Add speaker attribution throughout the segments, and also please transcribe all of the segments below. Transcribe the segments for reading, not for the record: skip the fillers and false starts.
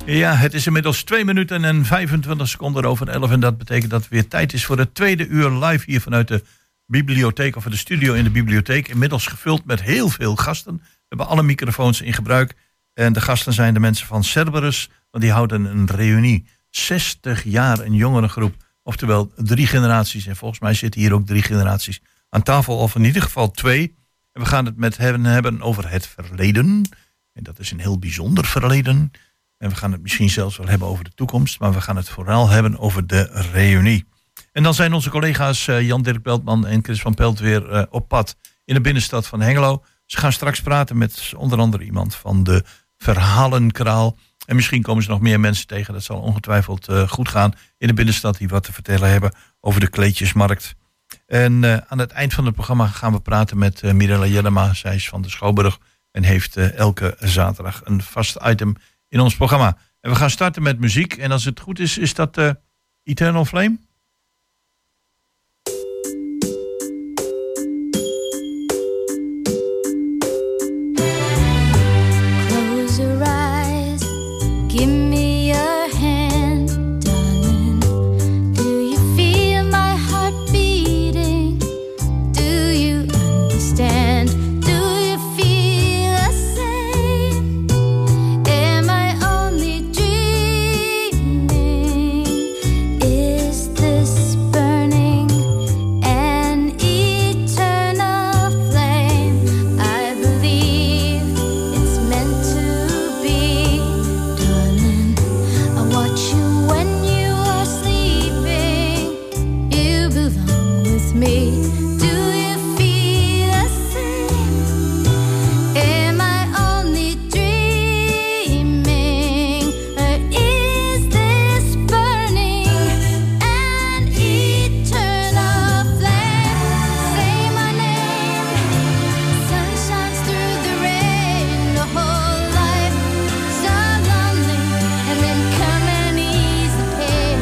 Speaker 1: Ja, het is inmiddels 2 minuten en 25 seconden over 11. En dat betekent dat het weer tijd is voor het tweede uur live hier vanuit de bibliotheek of de studio in de bibliotheek. Inmiddels gevuld met heel veel gasten. We hebben alle microfoons in gebruik. En de gasten zijn de mensen van Cerberus, want die houden een reunie. 60 jaar een jongerengroep, oftewel 3 generaties. En volgens mij zitten hier ook 3 generaties aan tafel, of in ieder geval 2. En we gaan het met hen hebben over het verleden. En dat is een heel bijzonder verleden. En we gaan het misschien zelfs wel hebben over de toekomst. Maar we gaan het vooral hebben over de reunie. En dan zijn onze collega's Jan-Dirk Beltman en Chris van Pelt weer op pad in de binnenstad van Hengelo. Ze gaan straks praten met onder andere iemand van de Verhalenkraal. En misschien komen ze nog meer mensen tegen. Dat zal ongetwijfeld goed gaan in de binnenstad die wat te vertellen hebben over de kleedjesmarkt. En aan het eind van het programma gaan we praten met Mirella Jellema. Zij is van de Schouwburg en heeft elke zaterdag een vast item in ons programma. En we gaan starten met muziek. En als het goed is, is dat Eternal Flame?
Speaker 2: Close your eyes, give me your hand, darling. Do you feel my heart beating? Do you understand? Do you feel the same? Am I only dreaming? Is this burning an eternal flame? I believe it's meant to be, darling. I watch you when you are sleeping. You belong with me. Do you feel the same? Am I only dreaming? Or is this burning an eternal flame? Say my name. Sun shines through the rain. The whole life so lonely, and then come and ease the pain.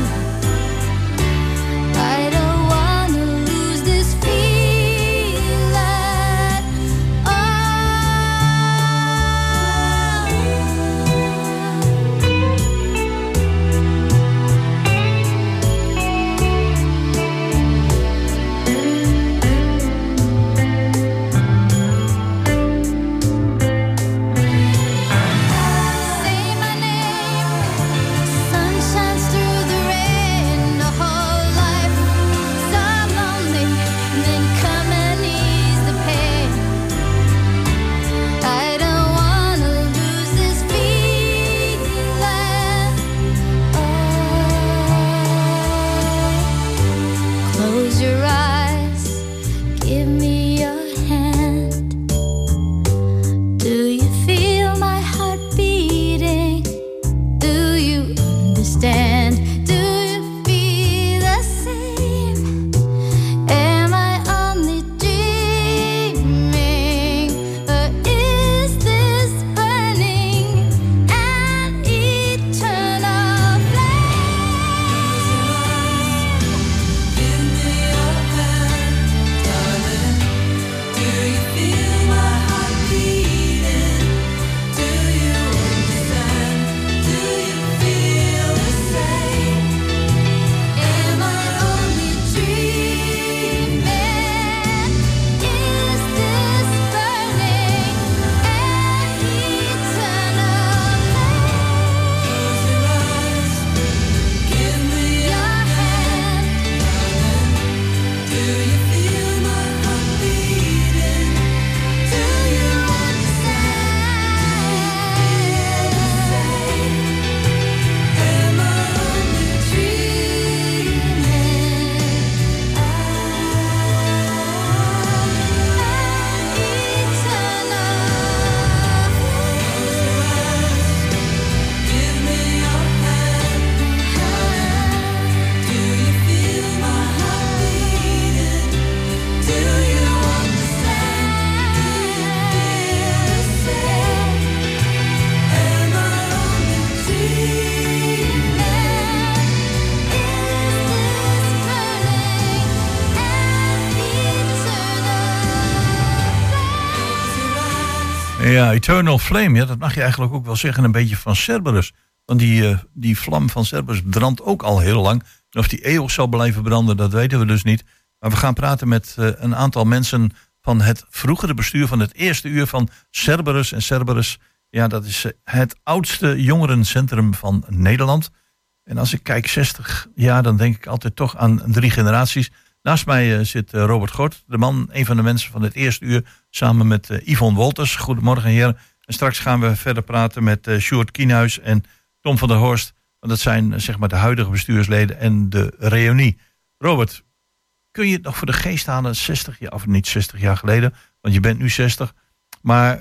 Speaker 2: I don't wanna lose this feeling. Oh. Say my name. Sun shines through the rain. The whole life so lonely, and then come and ease the pain. I don't wanna lose this feeling. Oh. Close your eyes, give me your hand. Do you feel my heart beating? Do you understand? Do you feel the same? Am I only dreaming? Or is this burning an eternal flame?
Speaker 3: Give me your hand, darling. Do you feel my heart beating? Do you understand? Do you feel the same? Am I only dreaming? Is this burning an eternal flame? Give me your hand, darling. Do you feel my heart beating? Do you understand? Am I only dreaming? Give me your hand, do you feel my heart beating? Do you understand? Do you feel the same? Am I only dreaming? Is this burning an eternal flame?
Speaker 1: Ja, Eternal Flame. Ja, dat mag je eigenlijk ook wel zeggen. Een beetje van Cerberus. Want die vlam van Cerberus brandt ook al heel lang. En of die eeuwig zal blijven branden, dat weten we dus niet. Maar we gaan praten met een aantal mensen van het vroegere bestuur van het eerste uur van Cerberus. En Cerberus, ja, dat is het oudste jongerencentrum van Nederland. En als ik kijk 60 jaar, dan denk ik altijd toch aan 3 generaties. Naast mij zit Robert Gort, de man, een van de mensen van het eerste uur, samen met Yvonne Wolters. Goedemorgen, heren. En straks gaan we verder praten met Sjoerd Kienhuis en Tom van der Horst. Want dat zijn zeg maar de huidige bestuursleden en de reunie. Robert, kun je het nog voor de geest halen, 60 jaar, of niet 60 jaar geleden, want je bent nu 60. Maar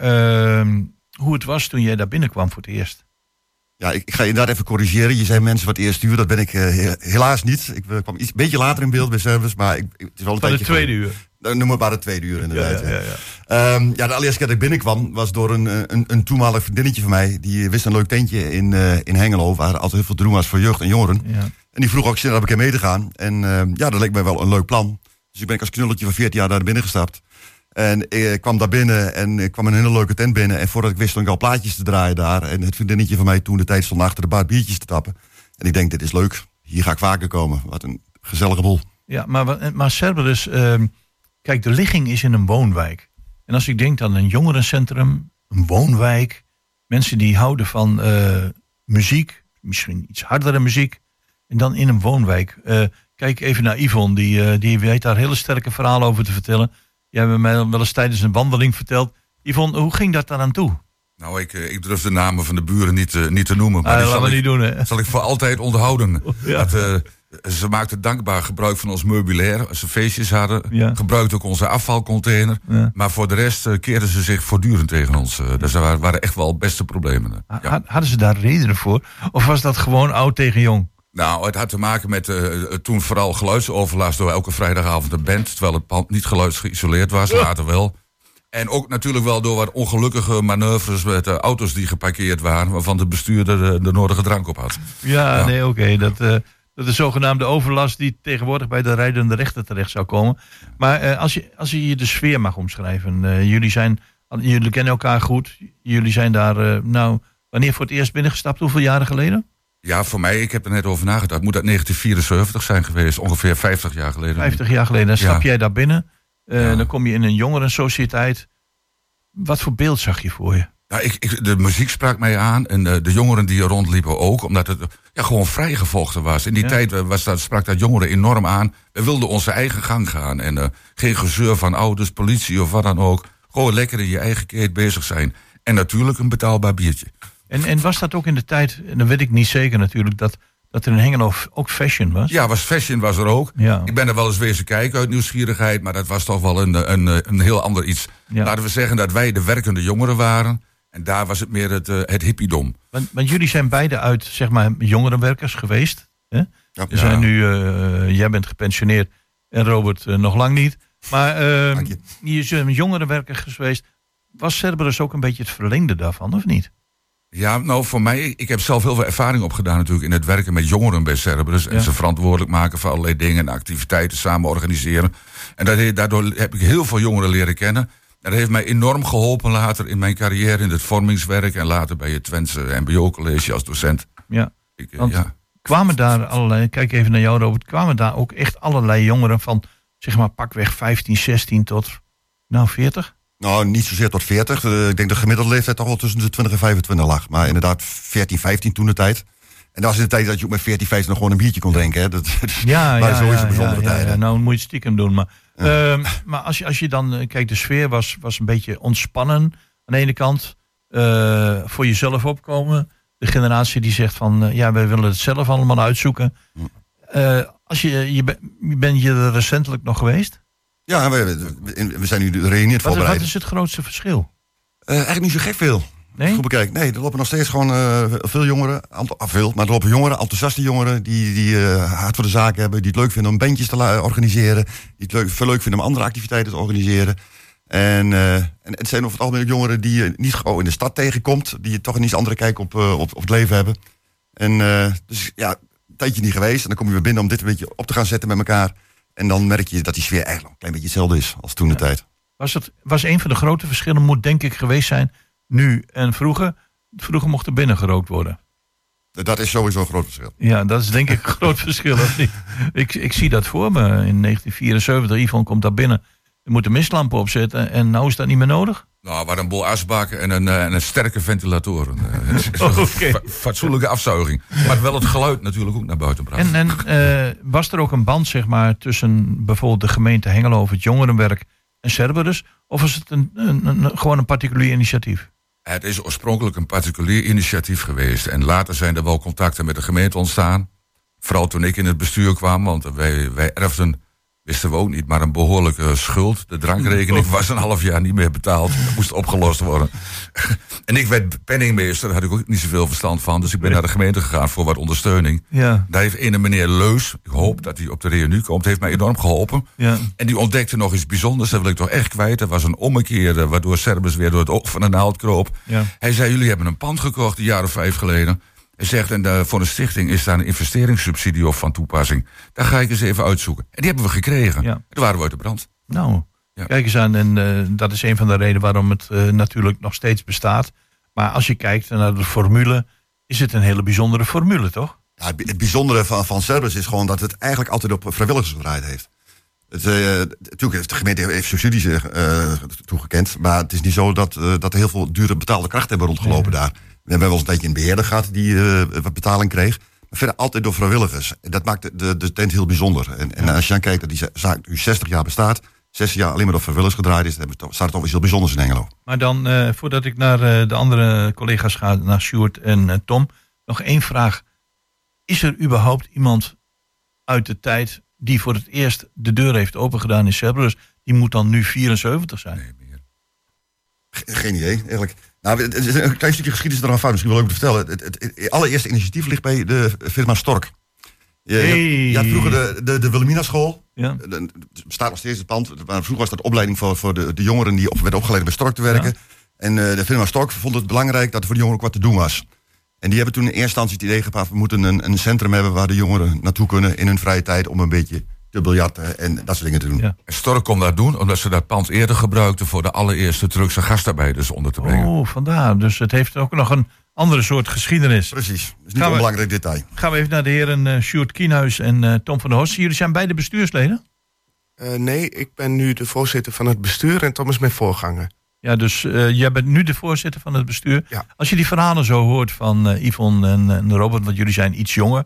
Speaker 1: hoe het was toen jij daar binnenkwam voor het eerst?
Speaker 4: Ja, ik ga je daar even corrigeren. Je zei mensen wat eerste uur, dat ben ik helaas niet. Ik kwam iets beetje later in beeld bij Cerberus, maar het is wel een
Speaker 1: Van
Speaker 4: tijdje
Speaker 1: het tweede uur.
Speaker 4: Noem het maar het tweede uur, inderdaad.
Speaker 1: Ja.
Speaker 4: De allereerste keer dat ik binnenkwam was door een toenmalig vriendinnetje van mij. Die wist een leuk tentje in Hengelo, waar altijd heel veel te doen was voor jeugd en jongeren.
Speaker 1: Ja.
Speaker 4: En die vroeg ook snel een keer mee te gaan. En dat leek mij wel een leuk plan. Dus ik ben als knulletje van 14 jaar daar binnen gestapt. En ik kwam daar binnen en ik kwam in een hele leuke tent binnen. En voordat ik wist, stond ik al plaatjes te draaien daar. En het vriendinnetje van mij toen de tijd stond achter de bar biertjes te tappen. En ik denk, dit is leuk. Hier ga ik vaker komen. Wat een gezellige boel.
Speaker 1: Ja, maar Cerberus, kijk, de ligging is in een woonwijk. En als ik denk aan een jongerencentrum, een woonwijk, mensen die houden van muziek, misschien iets hardere muziek, en dan in een woonwijk. Kijk even naar Yvonne, die weet daar hele sterke verhalen over te vertellen. Jij hebt mij wel eens tijdens een wandeling verteld. Yvonne, hoe ging dat daar aan toe?
Speaker 5: Nou, ik durf de namen van de buren niet te noemen. Maar die
Speaker 1: laten we niet doen, hè?
Speaker 5: zal ik voor altijd onthouden.
Speaker 1: Ja.
Speaker 5: Ze maakten dankbaar gebruik van ons meubilair. Als ze feestjes hadden, gebruikten ook onze afvalcontainer.
Speaker 1: Ja.
Speaker 5: Maar voor de rest keerden ze zich voortdurend tegen ons. Dus er waren echt wel beste problemen. Ja.
Speaker 1: Hadden ze daar redenen voor? Of was dat gewoon oud tegen jong?
Speaker 5: Nou, het had te maken met toen vooral geluidsoverlast door elke vrijdagavond een band. Terwijl het pand niet geluidsgeïsoleerd was, later wel. En ook natuurlijk wel door wat ongelukkige manoeuvres met auto's die geparkeerd waren, waarvan de bestuurder de nodige drank op had.
Speaker 1: Ja. Nee, oké. Dat is zogenaamde overlast die tegenwoordig bij de rijdende rechter terecht zou komen. Maar als je de sfeer mag omschrijven. Jullie kennen elkaar goed. Jullie zijn daar, wanneer voor het eerst binnengestapt? Hoeveel jaren geleden?
Speaker 5: Ja, voor mij, ik heb er net over nagedacht. Moet dat 1974 zijn geweest, ongeveer 50 jaar geleden.
Speaker 1: 50 jaar geleden. Dan stap jij daar binnen. Dan kom je in een jongerensociëteit. Wat voor beeld zag je voor je?
Speaker 5: Ja, de muziek sprak mij aan en de jongeren die er rondliepen ook. Omdat het gewoon vrijgevochten was. In die tijd sprak dat jongeren enorm aan. We wilden onze eigen gang gaan. En geen gezeur van ouders, politie of wat dan ook. Gewoon lekker in je eigen keet bezig zijn. En natuurlijk een betaalbaar biertje.
Speaker 1: En was dat ook in de tijd, en dat weet ik niet zeker natuurlijk, dat er in Hengelo ook fashion was?
Speaker 5: Ja, fashion was er ook.
Speaker 1: Ja.
Speaker 5: Ik ben er wel eens wezen kijken uit nieuwsgierigheid, maar dat was toch wel een heel ander iets.
Speaker 1: Ja.
Speaker 5: Laten we zeggen dat wij de werkende jongeren waren. En daar was het meer het hippiedom.
Speaker 1: Want jullie zijn beide uit, zeg maar, jongerenwerkers geweest. Hè?
Speaker 4: Ja.
Speaker 1: We zijn nu, jij bent gepensioneerd en Robert nog lang niet. Maar
Speaker 4: Dank je.
Speaker 1: je bent jongerenwerker geweest. Was Cerberus ook een beetje het verlengde daarvan, of niet?
Speaker 5: Ja, nou voor mij, ik heb zelf heel veel ervaring opgedaan natuurlijk in het werken met jongeren bij Cerberus. En ze verantwoordelijk maken voor allerlei dingen en activiteiten samen organiseren. En daardoor heb ik heel veel jongeren leren kennen. En dat heeft mij enorm geholpen later in mijn carrière in het vormingswerk en later bij het Twentse MBO-college als docent.
Speaker 1: Ja, kwamen daar allerlei, kijk even naar jou Robert, kwamen daar ook echt allerlei jongeren van, zeg maar pakweg 15, 16 tot, 40?
Speaker 4: Nou, niet zozeer tot 40. Ik denk de gemiddelde leeftijd toch wel tussen de 20 en 25 lag. Maar inderdaad 14, 15 toen de tijd. En dat was in de tijd dat je ook met 14, 15 nog gewoon een biertje kon drinken. Hè. Dat waren sowieso bijzondere tijden.
Speaker 1: Ja, nou moet je het stiekem doen. Maar, maar als je dan, kijk, de sfeer was een beetje ontspannen. Aan de ene kant voor jezelf opkomen. De generatie die zegt van, wij willen het zelf allemaal uitzoeken. Ben je er recentelijk nog geweest?
Speaker 4: Ja, we zijn nu de reunie voorbereid.
Speaker 1: Wat is het grootste verschil?
Speaker 4: Eigenlijk niet zo gek veel.
Speaker 1: Nee?
Speaker 4: Goed bekijken. Nee, er lopen nog steeds gewoon veel jongeren. Maar er lopen jongeren, enthousiaste jongeren die hard voor de zaak hebben. Die het leuk vinden om bandjes te organiseren. Die het veel leuk vinden om andere activiteiten te organiseren. En het zijn over het algemeen jongeren die je niet gewoon in de stad tegenkomt. Die toch een iets andere kijk op het leven hebben. En dus ja, een tijdje niet geweest. En dan kom je weer binnen om dit een beetje op te gaan zetten met elkaar. En dan merk je dat die sfeer eigenlijk een klein beetje hetzelfde is als toen de tijd.
Speaker 1: Was een van de grote verschillen, moet denk ik geweest zijn, nu en vroeger. Vroeger mocht er binnen gerookt worden.
Speaker 4: Dat is sowieso een groot verschil.
Speaker 1: Ja, dat is denk ik een groot verschil. Of niet? Ik zie dat voor me. In 1974, Yvonne komt daar binnen. Je moet de mistlampen opzetten en nou is dat niet meer nodig.
Speaker 5: Nou, waar een bol asbakken en een sterke ventilatoren.
Speaker 1: Oké.
Speaker 5: Fatsoenlijke afzuiging. Maar wel het geluid natuurlijk ook naar buiten bracht.
Speaker 1: En was er ook een band, zeg maar, tussen bijvoorbeeld de gemeente Hengelo of het jongerenwerk en Cerberus? Of is het gewoon een particulier initiatief?
Speaker 5: Het is oorspronkelijk een particulier initiatief geweest. En later zijn er wel contacten met de gemeente ontstaan. Vooral toen ik in het bestuur kwam, want wij erfden, wisten we ook niet, maar een behoorlijke schuld. De drankrekening was een half jaar niet meer betaald. Dat moest opgelost worden. En ik werd penningmeester, daar had ik ook niet zoveel verstand van. Dus ik ben naar de gemeente gegaan voor wat ondersteuning.
Speaker 1: Ja.
Speaker 5: Daar heeft ene meneer Leus, ik hoop dat hij op de reunie komt, heeft mij enorm geholpen.
Speaker 1: Ja.
Speaker 5: En die ontdekte nog iets bijzonders, dat wil ik toch echt kwijt. Er was een ommekeer waardoor Cerberus weer door het oog van de naald kroop.
Speaker 1: Ja.
Speaker 5: Hij zei, jullie hebben een pand gekocht, een jaar of 5 geleden. Hij zegt, en voor de stichting is daar een investeringssubsidie op van toepassing. Daar ga ik eens even uitzoeken. En die hebben we gekregen.
Speaker 1: Ja.
Speaker 5: Toen waren we uit de brand.
Speaker 1: Nou,
Speaker 5: Ja.
Speaker 1: kijk eens aan. En dat is een van de redenen waarom het natuurlijk nog steeds bestaat. Maar als je kijkt naar de formule, is het een hele bijzondere formule, toch?
Speaker 4: Ja, het bijzondere van Cerberus is gewoon dat het eigenlijk altijd op vrijwilligers gedraaid heeft. Natuurlijk heeft de gemeente heeft subsidies toegekend. Maar het is niet zo dat er heel veel dure betaalde krachten hebben rondgelopen daar. We hebben wel eens een tijdje een beheerder gehad die wat betaling kreeg. Maar verder altijd door vrijwilligers. En dat maakt de tent heel bijzonder. En als je dan kijkt dat die zaak nu 60 jaar bestaat, 60 jaar alleen maar door vrijwilligers gedraaid is, dan staat het toch iets heel bijzonders in Hengelo.
Speaker 1: Maar dan, voordat ik naar de andere collega's ga, naar Sjoerd en Tom, nog één vraag. Is er überhaupt iemand uit de tijd die voor het eerst de deur heeft opengedaan in Cerberus? Die moet dan nu 74 zijn.
Speaker 5: Nee, meer.
Speaker 4: Geen idee, eigenlijk. Nou, het is een klein stukje geschiedenis ervan fout, misschien wel leuk om te vertellen. Het allereerste initiatief ligt bij de firma Stork. Je had vroeger de Wilhelmina school.
Speaker 1: Ja.
Speaker 4: Het bestaat nog steeds het pand. Maar vroeger was dat opleiding voor de jongeren die werden opgeleid bij Stork te werken.
Speaker 1: Ja.
Speaker 4: En de firma Stork vond het belangrijk dat er voor de jongeren ook wat te doen was. En die hebben toen in eerste instantie het idee gehad, we moeten een centrum hebben waar de jongeren naartoe kunnen in hun vrije tijd om een beetje te biljarten en dat soort dingen te doen.
Speaker 1: Ja.
Speaker 5: En Stork kon dat doen omdat ze dat pand eerder gebruikten voor de allereerste Turkse gastarbeiders onder te brengen.
Speaker 1: Oh, vandaar. Dus het heeft ook nog een andere soort geschiedenis.
Speaker 4: Precies, dat is niet
Speaker 1: Gaan we-
Speaker 4: een belangrijk detail.
Speaker 1: Gaan we even naar de heren Sjoerd Kienhuis en Tom van der Horst. Jullie zijn beide bestuursleden?
Speaker 6: Nee, ik ben nu de voorzitter van het bestuur en Tom is mijn voorganger.
Speaker 1: Ja, dus jij bent nu de voorzitter van het bestuur.
Speaker 6: Ja.
Speaker 1: Als je die verhalen zo hoort van Yvonne en Robert, want jullie zijn iets jonger.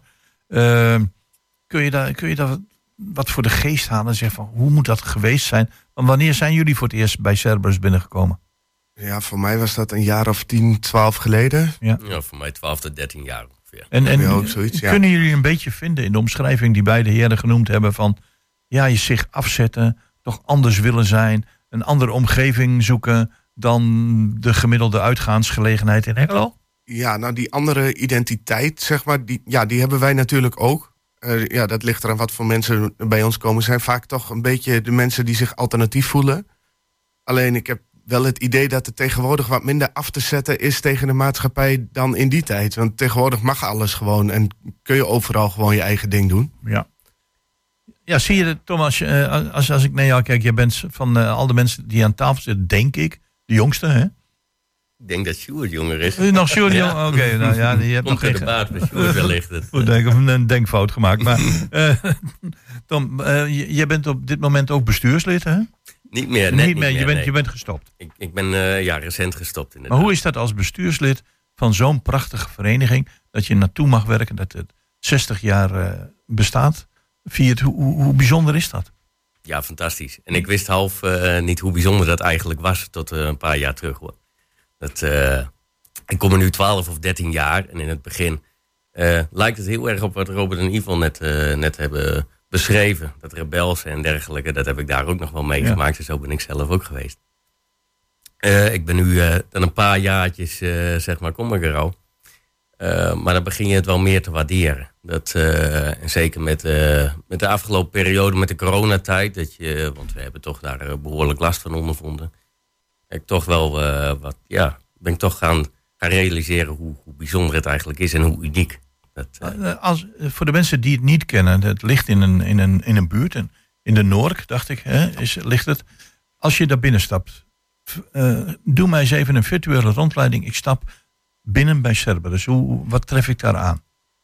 Speaker 1: Kun je daar wat voor de geest halen en zeggen van hoe moet dat geweest zijn? Want wanneer zijn jullie voor het eerst bij Cerberus binnengekomen?
Speaker 6: Ja, voor mij was dat een jaar of 10, 12 geleden.
Speaker 7: Ja, voor mij 12 tot 13 jaar ongeveer.
Speaker 1: En
Speaker 6: Ja, ook zoiets, ja.
Speaker 1: kunnen jullie een beetje vinden in de omschrijving die beide heren genoemd hebben van ja, je zich afzetten, toch anders willen zijn, een andere omgeving zoeken dan de gemiddelde uitgaansgelegenheid in Hengelo?
Speaker 6: Ja, nou die andere identiteit, zeg maar, die hebben wij natuurlijk ook. Ja, dat ligt eraan wat voor mensen bij ons komen. Zijn vaak toch een beetje de mensen die zich alternatief voelen. Alleen ik heb wel het idee dat er tegenwoordig wat minder af te zetten is tegen de maatschappij dan in die tijd. Want tegenwoordig mag alles gewoon en kun je overal gewoon je eigen ding doen.
Speaker 1: Ja. Ja, zie je, Thomas, als ik naar jou kijk, jij bent van al de mensen die aan tafel zitten, denk ik, de jongste, hè?
Speaker 7: Ik denk dat Sjoerd jonger is.
Speaker 1: Nog Sjoerd,
Speaker 7: Ja.
Speaker 1: Oké, nou ja, je hebt nog
Speaker 7: Komt in de
Speaker 1: geen
Speaker 7: baard bij Sjoerd wellicht. Het,
Speaker 1: goed denk, of een denkfout gemaakt. Maar Tom, jij bent op dit moment ook bestuurslid, hè?
Speaker 7: niet meer, net niet meer.
Speaker 1: Je
Speaker 7: nee.
Speaker 1: bent gestopt.
Speaker 7: Ik ben recent gestopt inderdaad.
Speaker 1: Maar hoe is dat als bestuurslid van zo'n prachtige vereniging, dat je naartoe mag werken, dat het 60 jaar bestaat, viert? Hoe bijzonder is dat?
Speaker 7: Ja, fantastisch. En ik wist half niet hoe bijzonder dat eigenlijk was tot een paar jaar terug, hoor. Ik kom er nu 12 of 13 jaar en in het begin lijkt het heel erg op wat Robert en Yvonne net hebben beschreven. Dat rebelse en dergelijke, dat heb ik daar ook nog wel meegemaakt. En zo ben ik zelf ook geweest. Ik ben nu dan een paar jaartjes, zeg maar, kom ik er al. Maar dan begin je het wel meer te waarderen. En zeker met de afgelopen periode, met de coronatijd, want we hebben toch daar behoorlijk last van ondervonden. Ik toch wel ben ik toch gaan realiseren hoe bijzonder het eigenlijk is en hoe uniek.
Speaker 1: Voor de mensen die het niet kennen, het ligt in een buurt, in de Noork, dacht ik, ligt het. Als je daar binnen stapt, doe mij eens even een virtuele rondleiding. Ik stap binnen bij Cerberus? Wat tref ik daar aan?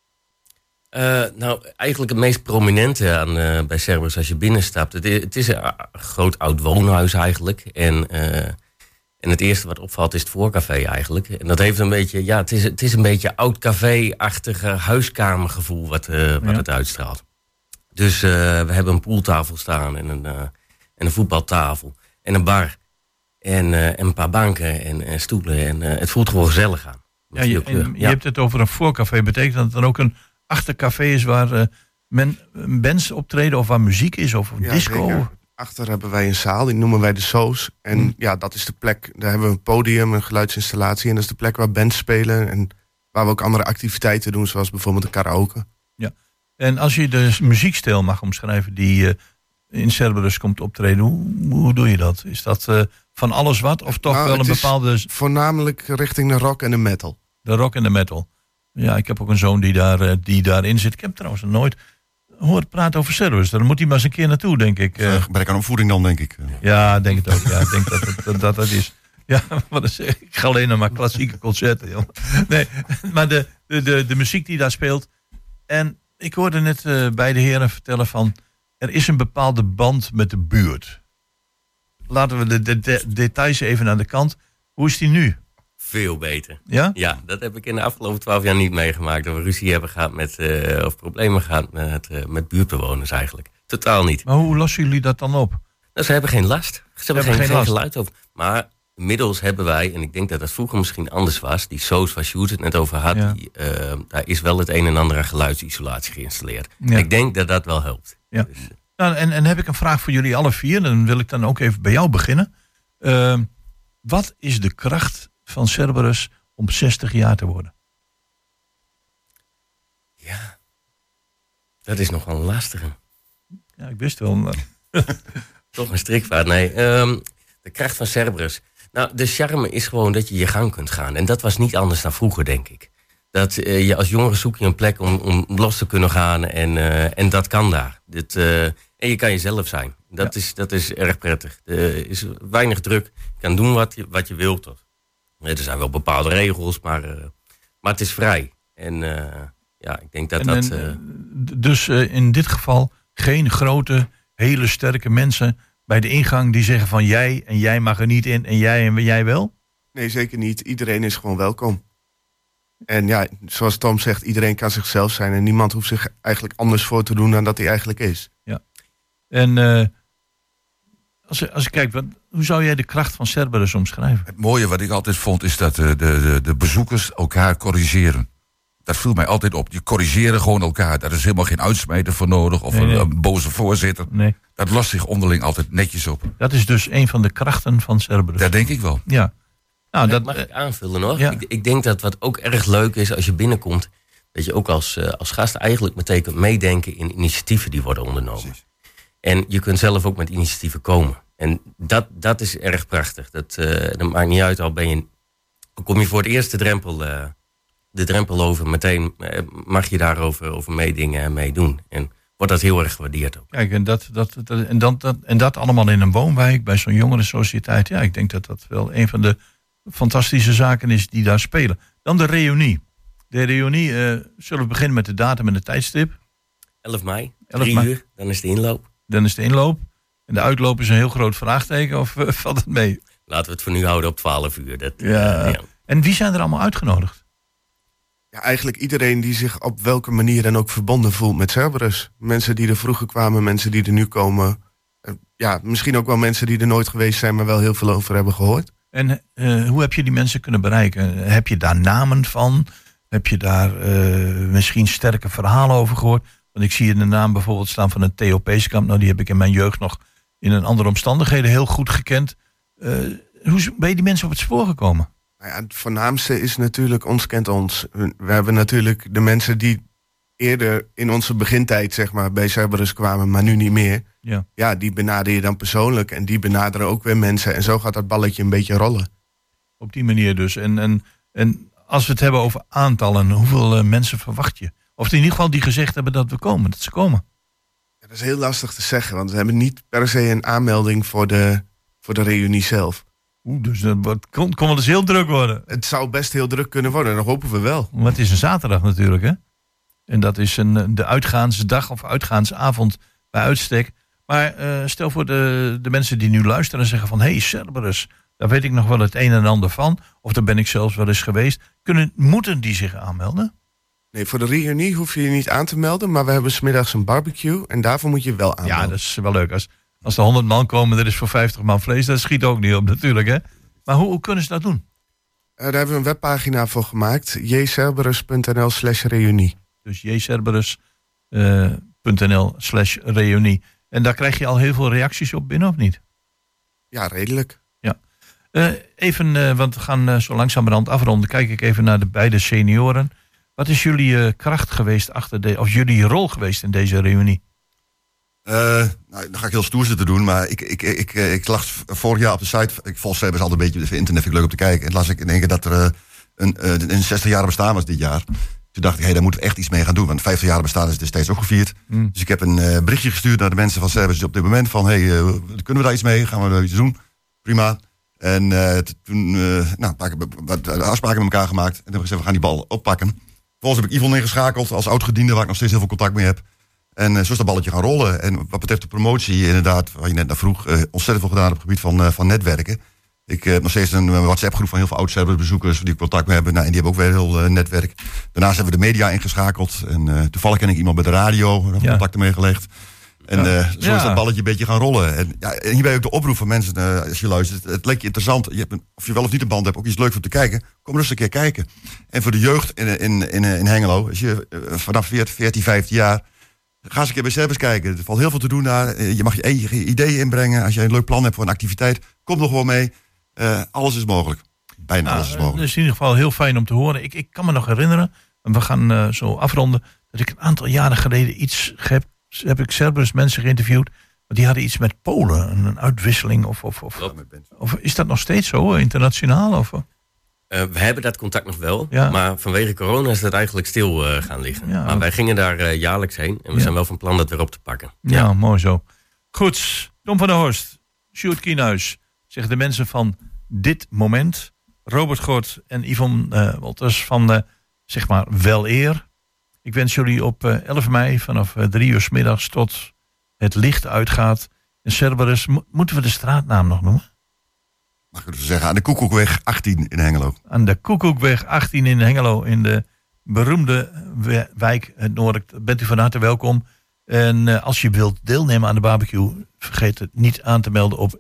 Speaker 7: Nou, eigenlijk het meest prominente aan bij Cerberus als je binnenstapt. Het is een groot oud woonhuis eigenlijk. En het eerste wat opvalt is het voorcafé eigenlijk. En dat heeft een beetje, ja, het is een beetje oud café-achtige huiskamergevoel wat het uitstraalt. Dus we hebben een pooltafel staan en een voetbaltafel en een bar. En een paar banken en stoelen. En het voelt gewoon gezellig aan.
Speaker 1: Ja, je hebt het over een voorcafé. Betekent dat het dan ook een achtercafé is waar bands optreden of waar muziek is of
Speaker 6: Ja,
Speaker 1: disco?
Speaker 6: zeker. Achter hebben wij een zaal, die noemen wij de Soos. En ja, dat is de plek, daar hebben we een podium, een geluidsinstallatie. En dat is de plek waar bands spelen en waar we ook andere activiteiten doen, zoals bijvoorbeeld de karaoke.
Speaker 1: Ja. En als je de muziekstijl mag omschrijven die in Cerberus komt optreden, hoe doe je dat? Is dat van alles wat of toch
Speaker 6: Nou,
Speaker 1: wel een
Speaker 6: het is
Speaker 1: bepaalde...
Speaker 6: Voornamelijk richting de rock en de metal.
Speaker 1: De rock en de metal. Ja, ik heb ook een zoon die daarin zit. Ik heb trouwens nog nooit hoort praten over Cerberus. Daar moet hij maar eens een keer naartoe, denk ik.
Speaker 4: Gebrek aan opvoeding dan, denk ik.
Speaker 1: Ja, denk het ook. Ja, ik denk dat is. Ja, wat is, ik ga alleen nog maar klassieke concerten, joh. Nee, maar de muziek die daar speelt. En ik hoorde net bij de heren vertellen van, er is een bepaalde band met de buurt. Laten we de details even aan de kant. Hoe is die nu?
Speaker 7: Veel beter.
Speaker 1: Ja?
Speaker 7: Ja, dat heb ik in de afgelopen 12 jaar niet meegemaakt. Dat we ruzie hebben gehad of problemen gehad met buurtbewoners eigenlijk. Totaal niet.
Speaker 1: Maar hoe lossen jullie dat dan op?
Speaker 7: Nou, ze hebben geen last. Ze hebben
Speaker 1: geen
Speaker 7: geen
Speaker 1: last.
Speaker 7: geluid over. Maar inmiddels hebben wij, en ik denk dat dat vroeger misschien anders was, die Soos waar Sjoerd het net over had,
Speaker 1: Ja.
Speaker 7: daar is wel het een en ander aan geluidsisolatie geïnstalleerd.
Speaker 1: Ja.
Speaker 7: Ik denk dat dat wel helpt.
Speaker 1: Ja.
Speaker 7: Dus,
Speaker 1: Nou, en heb ik een vraag voor jullie alle vier. Dan wil ik dan ook even bij jou beginnen. Wat is de kracht van Cerberus om 60 jaar te worden?
Speaker 7: ja, dat is nog wel een lastige.
Speaker 1: Ja, ik wist wel. Maar...
Speaker 7: Toch een strikvaart, nee. De kracht van Cerberus. Nou, de charme is gewoon dat je je gang kunt gaan. En dat was niet anders dan vroeger, denk ik. Dat je als jongere zoek je een plek om los te kunnen gaan. En dat kan daar. En je kan jezelf zijn. Dat is erg prettig. Er is weinig druk. Je kan doen wat je wilt. Er zijn wel bepaalde regels, maar het is vrij. En ja, ik denk dat
Speaker 1: Dus in dit geval geen grote, hele sterke mensen bij de ingang die zeggen van jij en jij mag er niet in en jij wel?
Speaker 6: Nee, zeker niet. Iedereen is gewoon welkom. En ja, zoals Tom zegt, iedereen kan zichzelf zijn. En niemand hoeft zich eigenlijk anders voor te doen dan dat hij eigenlijk is.
Speaker 1: En als ik kijk, hoe zou jij de kracht van Cerberus omschrijven?
Speaker 5: Het mooie wat ik altijd vond is dat de bezoekers elkaar corrigeren. Dat viel mij altijd op. Die corrigeren gewoon elkaar. Daar is helemaal geen uitsmijter voor nodig of
Speaker 1: Nee.
Speaker 5: een boze voorzitter.
Speaker 1: Nee,
Speaker 5: Dat lost zich onderling altijd netjes op.
Speaker 1: dat is dus een van de krachten van Cerberus.
Speaker 5: Dat denk ik wel.
Speaker 1: Ja. Nou, dat,
Speaker 7: mag ik aanvullen nog?
Speaker 1: ja.
Speaker 7: Ik denk dat wat ook erg leuk is als je binnenkomt, dat je ook als gast eigenlijk meteen kunt meedenken in initiatieven die worden ondernomen.
Speaker 4: Precies.
Speaker 7: En je kunt zelf ook met initiatieven komen. En dat is erg prachtig. Dat maakt niet uit, al kom je voor het eerst de drempel over, meteen mag je daarover over meedingen en meedoen. En wordt dat heel erg gewaardeerd ook.
Speaker 1: Kijk, en dat allemaal in een woonwijk bij zo'n jongerensociëteit. Ja, ik denk dat dat wel een van de fantastische zaken is die daar spelen. Dan de reunie. De reunie, zullen we beginnen met de datum en de tijdstip.
Speaker 7: 11 mei,
Speaker 1: 11
Speaker 7: 3
Speaker 1: mei.
Speaker 7: uur, dan is de inloop.
Speaker 1: Dan is de inloop. En de uitloop is een heel groot vraagteken, of valt het mee?
Speaker 7: Laten we het voor nu houden op 12 uur.
Speaker 1: Ja. En wie zijn er allemaal uitgenodigd?
Speaker 6: Ja, eigenlijk iedereen die zich op welke manier dan ook verbonden voelt met Cerberus. Mensen die er vroeger kwamen, mensen die er nu komen. Ja, misschien ook wel mensen die er nooit geweest zijn, maar wel heel veel over hebben gehoord.
Speaker 1: En hoe heb je die mensen kunnen bereiken? Heb je daar namen van? Heb je daar misschien sterke verhalen over gehoord? Want ik zie in de naam bijvoorbeeld staan van een Theo Peeskamp. Nou, die heb ik in mijn jeugd nog in een andere omstandigheden heel goed gekend. Hoe ben je die mensen op het spoor gekomen?
Speaker 6: Nou ja, het voornaamste is natuurlijk ons kent ons. We hebben natuurlijk de mensen die eerder in onze begintijd zeg maar, bij Cerberus kwamen, maar nu niet meer.
Speaker 1: Ja.
Speaker 6: Ja, die benader je dan persoonlijk en die benaderen ook weer mensen. En zo gaat dat balletje een beetje rollen.
Speaker 1: Op die manier dus. En als we het hebben over aantallen, hoeveel mensen verwacht je? Of in ieder geval die gezegd hebben dat ze komen.
Speaker 6: Ja, dat is heel lastig te zeggen, want we hebben niet per se een aanmelding voor de reunie zelf.
Speaker 1: Dus dat kon wel eens heel druk worden.
Speaker 6: Het zou best heel druk kunnen worden, dat hopen we wel.
Speaker 1: Maar het is een zaterdag natuurlijk, hè? En dat is de uitgaansdag of uitgaansavond bij uitstek. Maar stel voor de mensen die nu luisteren en zeggen van... Hé, Cerberus, daar weet ik nog wel het een en ander van. Of daar ben ik zelfs wel eens geweest. Moeten die zich aanmelden?
Speaker 6: Nee, voor de reunie hoef je je niet aan te melden. Maar we hebben 's middags een barbecue en daarvoor moet je wel aanmelden.
Speaker 1: Ja, dat is wel leuk. Als er 100 man komen, er is voor 50 man vlees. Dat schiet ook niet op natuurlijk, hè? Maar hoe kunnen ze dat doen?
Speaker 6: Daar hebben we een webpagina voor gemaakt. jcerberus.nl/reunie.
Speaker 1: Dus jcerberus.nl/reunie. En daar krijg je al heel veel reacties op binnen, of niet?
Speaker 6: Ja, redelijk.
Speaker 1: Ja. Want we gaan zo langzamerhand afronden. Kijk ik even naar de beide senioren. Wat is jullie kracht geweest of jullie rol geweest in deze reunie?
Speaker 4: Dan ga ik heel stoer zitten doen, maar ik las vorig jaar op de site... Ik volg Cerberus altijd een beetje op internet, vind ik leuk om te kijken. En las ik in één keer dat er een 60-jarige bestaan was dit jaar. Toen dacht ik, daar moeten we echt iets mee gaan doen. Want 50 jaar bestaan is destijds ook gevierd. Dus ik heb een berichtje gestuurd naar de mensen van Cerberus op dit moment. Van, kunnen we daar iets mee? Gaan we iets doen? Prima. En toen afspraken met elkaar gemaakt. En toen hebben we gezegd, we gaan die bal oppakken. Vervolgens heb ik Yvonne ingeschakeld als oud-gediende... waar ik nog steeds heel veel contact mee heb. En zo is dat balletje gaan rollen. En wat betreft de promotie, inderdaad, waar je net naar vroeg... ontzettend veel gedaan op het gebied van netwerken. Ik heb nog steeds een WhatsApp-groep van heel veel oud-Cerberus-bezoekers... die contact mee hebben. En die hebben ook weer heel netwerk. Daarnaast hebben we de media ingeschakeld. En toevallig ken ik iemand bij de radio. Daar heb ik contacten mee gelegd. En zo is dat balletje een beetje gaan rollen. En hierbij ook de oproep van mensen, als je luistert... het leek je interessant, of je wel of niet een band hebt... ook iets leuks om te kijken, kom rustig een keer kijken. En voor de jeugd in Hengelo... als je vanaf 14, 15 jaar... ga eens een keer bij Cerberus kijken. Er valt heel veel te doen daar. Je mag je eigen ideeën inbrengen. Als je een leuk plan hebt voor een activiteit... kom er gewoon mee. Alles is mogelijk. Bijna alles is mogelijk.
Speaker 1: Dat is in ieder geval heel fijn om te horen. Ik kan me nog herinneren, en we gaan zo afronden... dat ik een aantal jaren geleden heb ik Cerberus mensen geïnterviewd... maar die hadden iets met Polen, een uitwisseling of is dat nog steeds zo, internationaal? Of?
Speaker 7: We hebben dat contact nog wel,
Speaker 1: Ja.
Speaker 7: maar vanwege corona is dat eigenlijk stil gaan liggen.
Speaker 1: Ja.
Speaker 7: Maar wij gingen daar jaarlijks heen en we zijn wel van plan dat weer op te pakken.
Speaker 1: Ja, mooi zo. Goed, Tom van der Horst, Sjoerd Kienhuis, zeggen de mensen van dit moment... Robert Gort en Yvonne Wolters van, zeg maar, wel eer... Ik wens jullie op 11 mei vanaf 3 uur 's middags tot het licht uitgaat. In Cerberus, moeten we de straatnaam nog noemen?
Speaker 4: Mag ik het zeggen, aan de Koekoekweg 18 in Hengelo.
Speaker 1: Aan de Koekoekweg 18 in Hengelo, in de beroemde wijk het Noord. Bent u van harte welkom. En als je wilt deelnemen aan de barbecue, vergeet het niet aan te melden op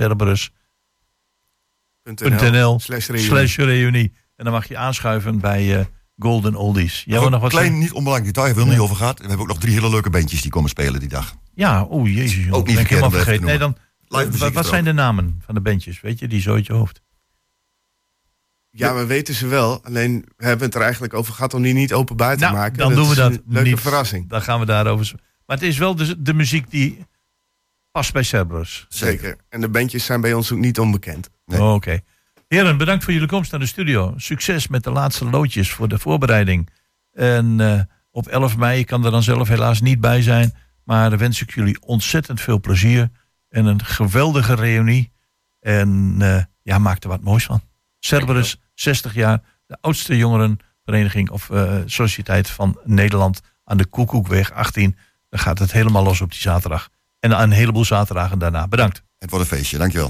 Speaker 1: jcerberus.nl/reunie. En dan mag je aanschuiven bij... Golden Oldies. Jij wil nog wat
Speaker 4: klein,
Speaker 1: zeggen?
Speaker 4: niet onbelangrijk detail, hebben we het niet over gehad. We hebben ook nog 3 hele leuke bandjes die komen spelen die dag.
Speaker 1: Ja, jezus. Joh,
Speaker 4: Ook niet
Speaker 1: ben ik helemaal
Speaker 4: verkeerd om
Speaker 1: vergeten. Nee,
Speaker 4: even
Speaker 1: dan,
Speaker 4: Live muziek
Speaker 1: wat
Speaker 4: is
Speaker 1: zijn
Speaker 4: er
Speaker 1: de namen van de bandjes? Weet je, die zo uit je hoofd.
Speaker 6: Ja, we weten ze wel. Alleen we hebben het er eigenlijk over gehad om die niet openbaar te maken.
Speaker 1: Dan doen we
Speaker 6: is
Speaker 1: dat
Speaker 6: een leuke
Speaker 1: niet.
Speaker 6: verrassing.
Speaker 1: Dan gaan we daarover. Maar het is wel de muziek die past bij Cerberus.
Speaker 6: Zeker. En de bandjes zijn bij ons ook niet onbekend.
Speaker 4: Nee.
Speaker 1: Oh, oké. Heren, bedankt voor jullie komst naar de studio. Succes met de laatste loodjes voor de voorbereiding. En op 11 mei, ik kan er dan zelf helaas niet bij zijn. Maar dan wens ik jullie ontzettend veel plezier. En een geweldige reunie. En maak er wat moois van. Cerberus, 60 jaar. De oudste jongerenvereniging of sociëteit van Nederland. Aan de Koekoekweg 18. Dan gaat het helemaal los op die zaterdag. En een heleboel zaterdagen daarna. Bedankt.
Speaker 4: Het wordt een feestje, dankjewel.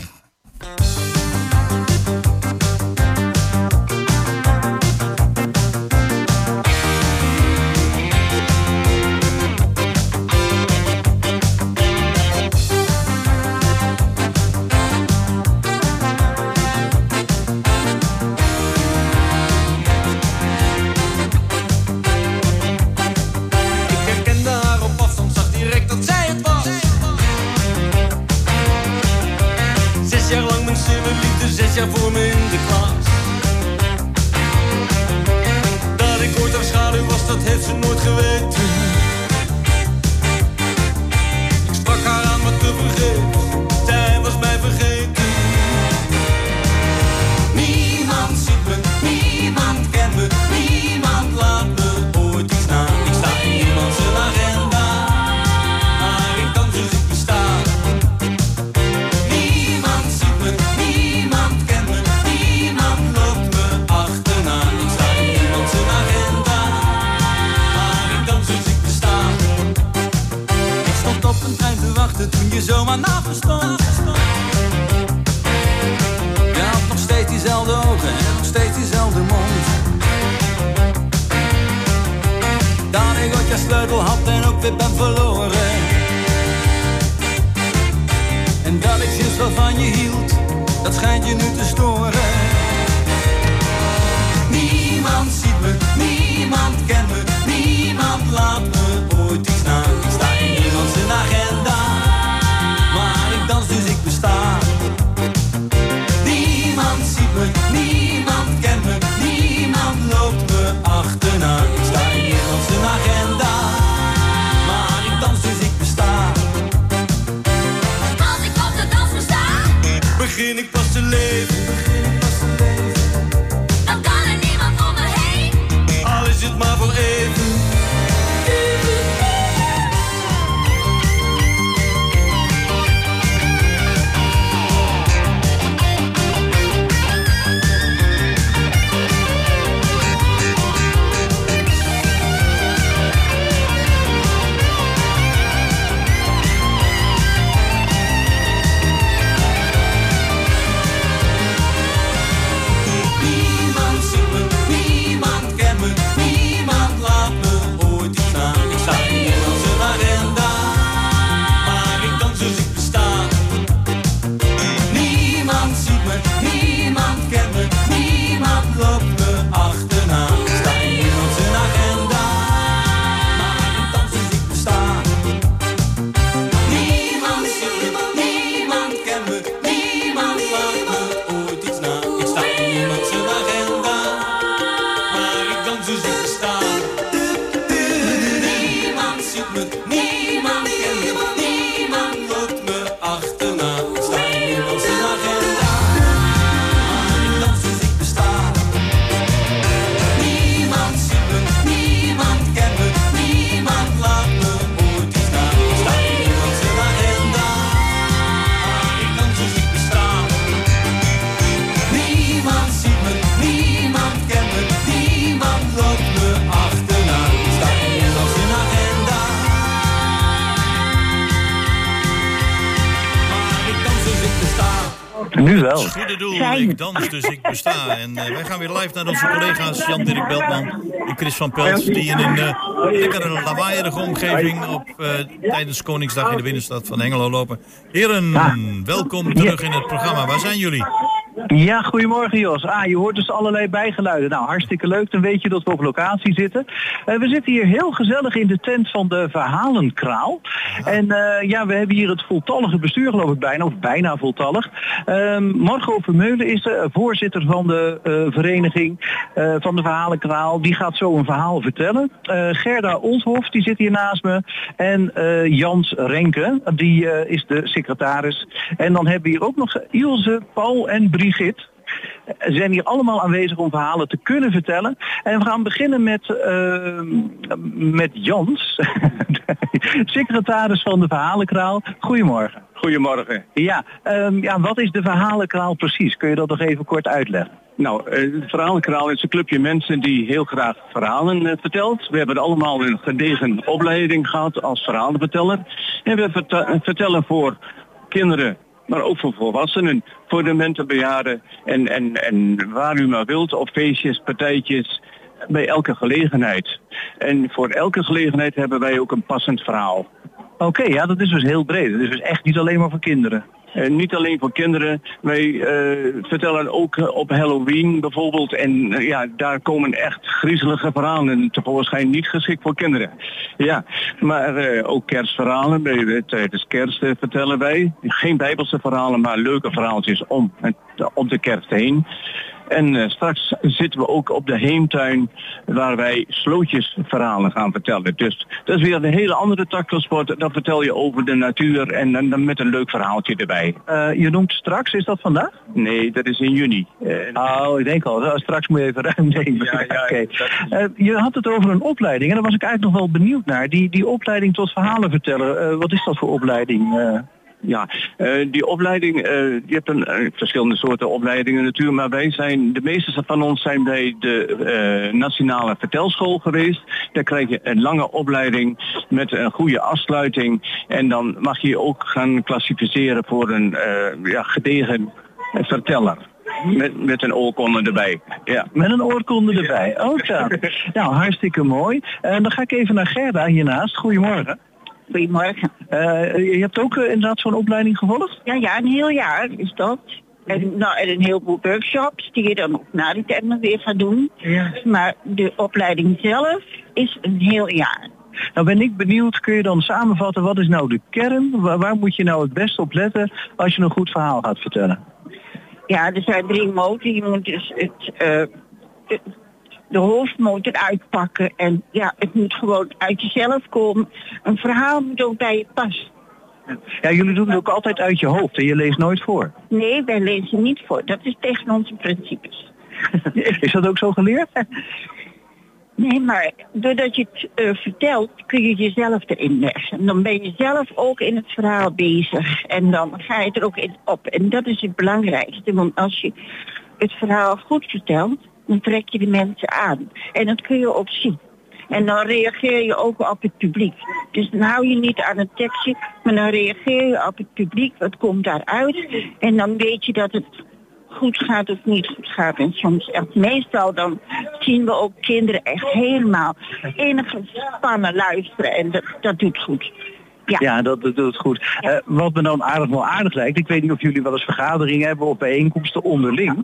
Speaker 8: Ik herkende haar op afstand, zag direct dat zij het was. 6 jaar lang mijn stille liefde, 6 jaar voor me in de klas. Dat ik ooit haar schaduw was, dat heeft ze nooit geweten. Ik sprak haar aan, maar te vergeefs, zij was mij vergeten. Niemand ziet me, niemand kent me, niemand laat me ooit iets na. Ik sta in niemand zijn agenda, maar ik kan dus niet bestaan. Niemand ziet me, niemand vanaf stond. Je had nog steeds diezelfde ogen en nog steeds diezelfde mond. Dat ik ooit je sleutel had en ook weer ben verloren. En dat ik sinds wat van je hield, dat schijnt je nu te storen. Niemand ziet me, niemand kent me, niemand laat me ooit iets na. Ik sta in niemand zijn agenda, maar ik dans dus ik besta. Niemand ziet me, niemand kent me, niemand loopt me achterna. Ik sta in niemand zijn agenda, maar ik dans dus ik besta.
Speaker 2: Als ik op de dansvloer sta,
Speaker 8: Begin ik pas te leven,
Speaker 2: dan kan er niemand om me heen.
Speaker 8: al is het maar voor even. Niemand ziet me, niemand kent me, niemand laat me ooit iets na. Ik sta in niemand zijn agenda, maar ik dans dus ik besta. Niemand ziet me, niemand kent me, niemand loopt me achterna. Ik sta in niemand zijn agenda, maar ik dans dus ik besta. Niemand ziet me, niemand kent me, niemand laat me ooit iets na. Ik sta in niemand zijn agenda, maar ik dans dus ik besta. Niemand ziet me, niemand kent me, niemand loopt me achterna. Ik sta in niemand zijn agenda, maar ik dans dus ik besta. Niemand ziet me, niemand kent me, niemand laat me ooit iets na. Ik sta in niemand zijn agenda, maar ik dans dus ik besta. Niemand ziet me, niemand kent me, niemand loopt me achterna. Ik sta in niemand zijn agenda, maar ik dans dus ik besta.
Speaker 9: Nu wel.
Speaker 1: Het goede doel, ik dans dus ik besta. En wij gaan weer live naar onze collega's Jan-Dirk Beltman en Chris van Pelt, die in een lekkere lawaaierige omgeving tijdens Koningsdag in de binnenstad van Hengelo lopen. Heren, welkom terug in het programma. Waar zijn jullie?
Speaker 9: Ja, goedemorgen Jos. Je hoort dus allerlei bijgeluiden. Nou, hartstikke leuk. Dan weet je dat we op locatie zitten. We zitten hier heel gezellig in de tent van de Verhalenkraal. En we hebben hier het voltallige bestuur, geloof ik bijna, of bijna voltallig. Margot Vermeulen is voorzitter van de vereniging van de Verhalenkraal. Die gaat zo een verhaal vertellen. Gerda Olthoff, die zit hier naast me. En Jans Renke, die is de secretaris. En dan hebben we hier ook nog Ilse, Paul en Brigitte. Ze zijn hier allemaal aanwezig om verhalen te kunnen vertellen. En we gaan beginnen met Jans, secretaris van de Verhalenkraal. Goedemorgen.
Speaker 10: Goedemorgen.
Speaker 9: Ja, wat is de Verhalenkraal precies? Kun je dat nog even kort uitleggen?
Speaker 10: Nou, de Verhalenkraal is een clubje mensen die heel graag verhalen vertelt. We hebben allemaal een gedegen opleiding gehad als verhalenverteller. En we vertellen voor kinderen, maar ook voor volwassenen, voor dementenbejaarden en waar u maar wilt, op feestjes, partijtjes, bij elke gelegenheid. En voor elke gelegenheid hebben wij ook een passend verhaal.
Speaker 9: Oké, dat is dus heel breed. Het is dus echt niet alleen maar voor kinderen.
Speaker 10: Niet alleen voor kinderen, wij vertellen ook op Halloween bijvoorbeeld. En daar komen echt griezelige verhalen tevoorschijn, niet geschikt voor kinderen. Ja, maar ook kerstverhalen, tijdens kerst vertellen wij. Geen bijbelse verhalen, maar leuke verhaaltjes om de kerst heen. En straks zitten we ook op de heemtuin waar wij slootjesverhalen gaan vertellen. Dus dat is weer een hele andere tak van sport. Dan vertel je over de natuur en dan met een leuk verhaaltje erbij.
Speaker 9: Je noemt straks, is dat vandaag?
Speaker 10: Nee, dat is in juni.
Speaker 9: Ik denk al. Straks moet je even ruim denken.
Speaker 10: Ja,
Speaker 9: okay. Je had het over een opleiding en daar was ik eigenlijk nog wel benieuwd naar. Die opleiding tot verhalen vertellen, wat is dat voor opleiding?
Speaker 10: Ja, die opleiding, je hebt verschillende soorten opleidingen natuurlijk, maar de meeste van ons zijn bij de Nationale Vertelschool geweest. Daar krijg je een lange opleiding met een goede afsluiting en dan mag je ook gaan klassificeren voor een gedegen verteller. Met een oorkonde erbij. Ja.
Speaker 9: Met een oorkonde erbij. Ook dat. Nou, hartstikke mooi. Dan ga ik even naar Gerda hiernaast. Goedemorgen.
Speaker 11: Goedemorgen.
Speaker 9: Je hebt ook inderdaad zo'n opleiding gevolgd?
Speaker 11: Ja, een heel jaar is dat. En een heleboel workshops die je dan ook na die tijd nog weer gaat doen.
Speaker 9: Ja.
Speaker 11: Maar de opleiding zelf is een heel jaar.
Speaker 9: Nou ben ik benieuwd, kun je dan samenvatten, wat is nou de kern? Waar moet je nou het best op letten als je een goed verhaal gaat vertellen?
Speaker 11: Ja, er zijn 3 moten. Je moet dus de hoofdmotor uitpakken. En ja, het moet gewoon uit jezelf komen. Een verhaal moet ook bij je passen.
Speaker 9: Ja, jullie doen het ook altijd uit je hoofd en je leest nooit voor.
Speaker 11: Nee, wij lezen niet voor. Dat is tegen onze principes.
Speaker 9: Is dat ook zo geleerd?
Speaker 11: Nee, maar doordat je het vertelt, kun je jezelf erin leggen. Dan ben je zelf ook in het verhaal bezig. En dan ga je er ook in op. En dat is het belangrijkste. Want als je het verhaal goed vertelt, dan trek je de mensen aan. En dat kun je ook zien. En dan reageer je ook op het publiek. Dus dan hou je niet aan het tekstje, maar dan reageer je op het publiek. Wat komt daaruit? En dan weet je dat het goed gaat of niet goed gaat. En soms echt meestal dan zien we ook kinderen echt helemaal ingespannen luisteren. En dat doet goed.
Speaker 9: Ja, dat doet goed.
Speaker 11: Ja.
Speaker 9: Wat me dan aardig lijkt, ik weet niet of jullie wel eens vergaderingen hebben of bijeenkomsten onderling.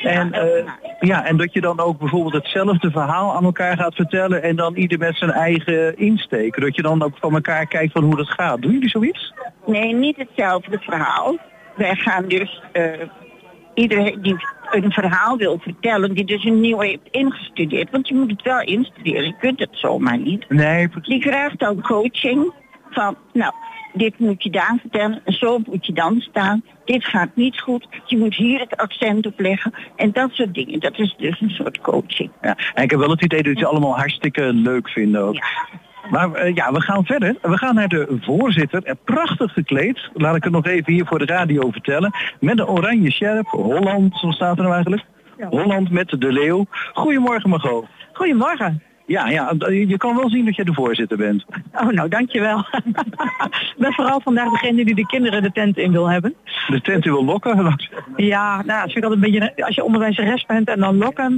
Speaker 9: En dat je dan ook bijvoorbeeld hetzelfde verhaal aan elkaar gaat vertellen en dan ieder met zijn eigen insteek. Dat je dan ook van elkaar kijkt van hoe dat gaat. Doen jullie zoiets?
Speaker 11: Nee, niet hetzelfde verhaal. Wij gaan dus iedereen die een verhaal wil vertellen, die dus een nieuw heeft ingestudeerd. Want je moet het wel instuderen, je kunt het zomaar niet.
Speaker 9: Nee.
Speaker 11: Die krijgt dan coaching van, nou, dit moet je daar vertellen, en zo moet je dan staan. Dit gaat niet goed, je moet hier het accent op leggen. En dat soort dingen, dat is dus een soort coaching.
Speaker 9: Ja, en ik heb wel het idee dat je het allemaal hartstikke leuk vinden ook.
Speaker 11: Ja.
Speaker 9: Maar we gaan verder. We gaan naar de voorzitter. Prachtig gekleed. Laat ik het nog even hier voor de radio vertellen. Met een oranje sjerp. Holland, zo staat er nou eigenlijk. Ja. Holland met de leeuw. Goedemorgen, Margot.
Speaker 12: Goedemorgen.
Speaker 9: Ja, je kan wel zien dat je de voorzitter bent.
Speaker 12: Oh, nou, dankjewel. Ik ben vooral vandaag degene die de kinderen de tent in wil hebben.
Speaker 9: De tent in wil lokken?
Speaker 12: Ja, nou, als je dat een beetje, als je onderwijzeres bent en dan lokken.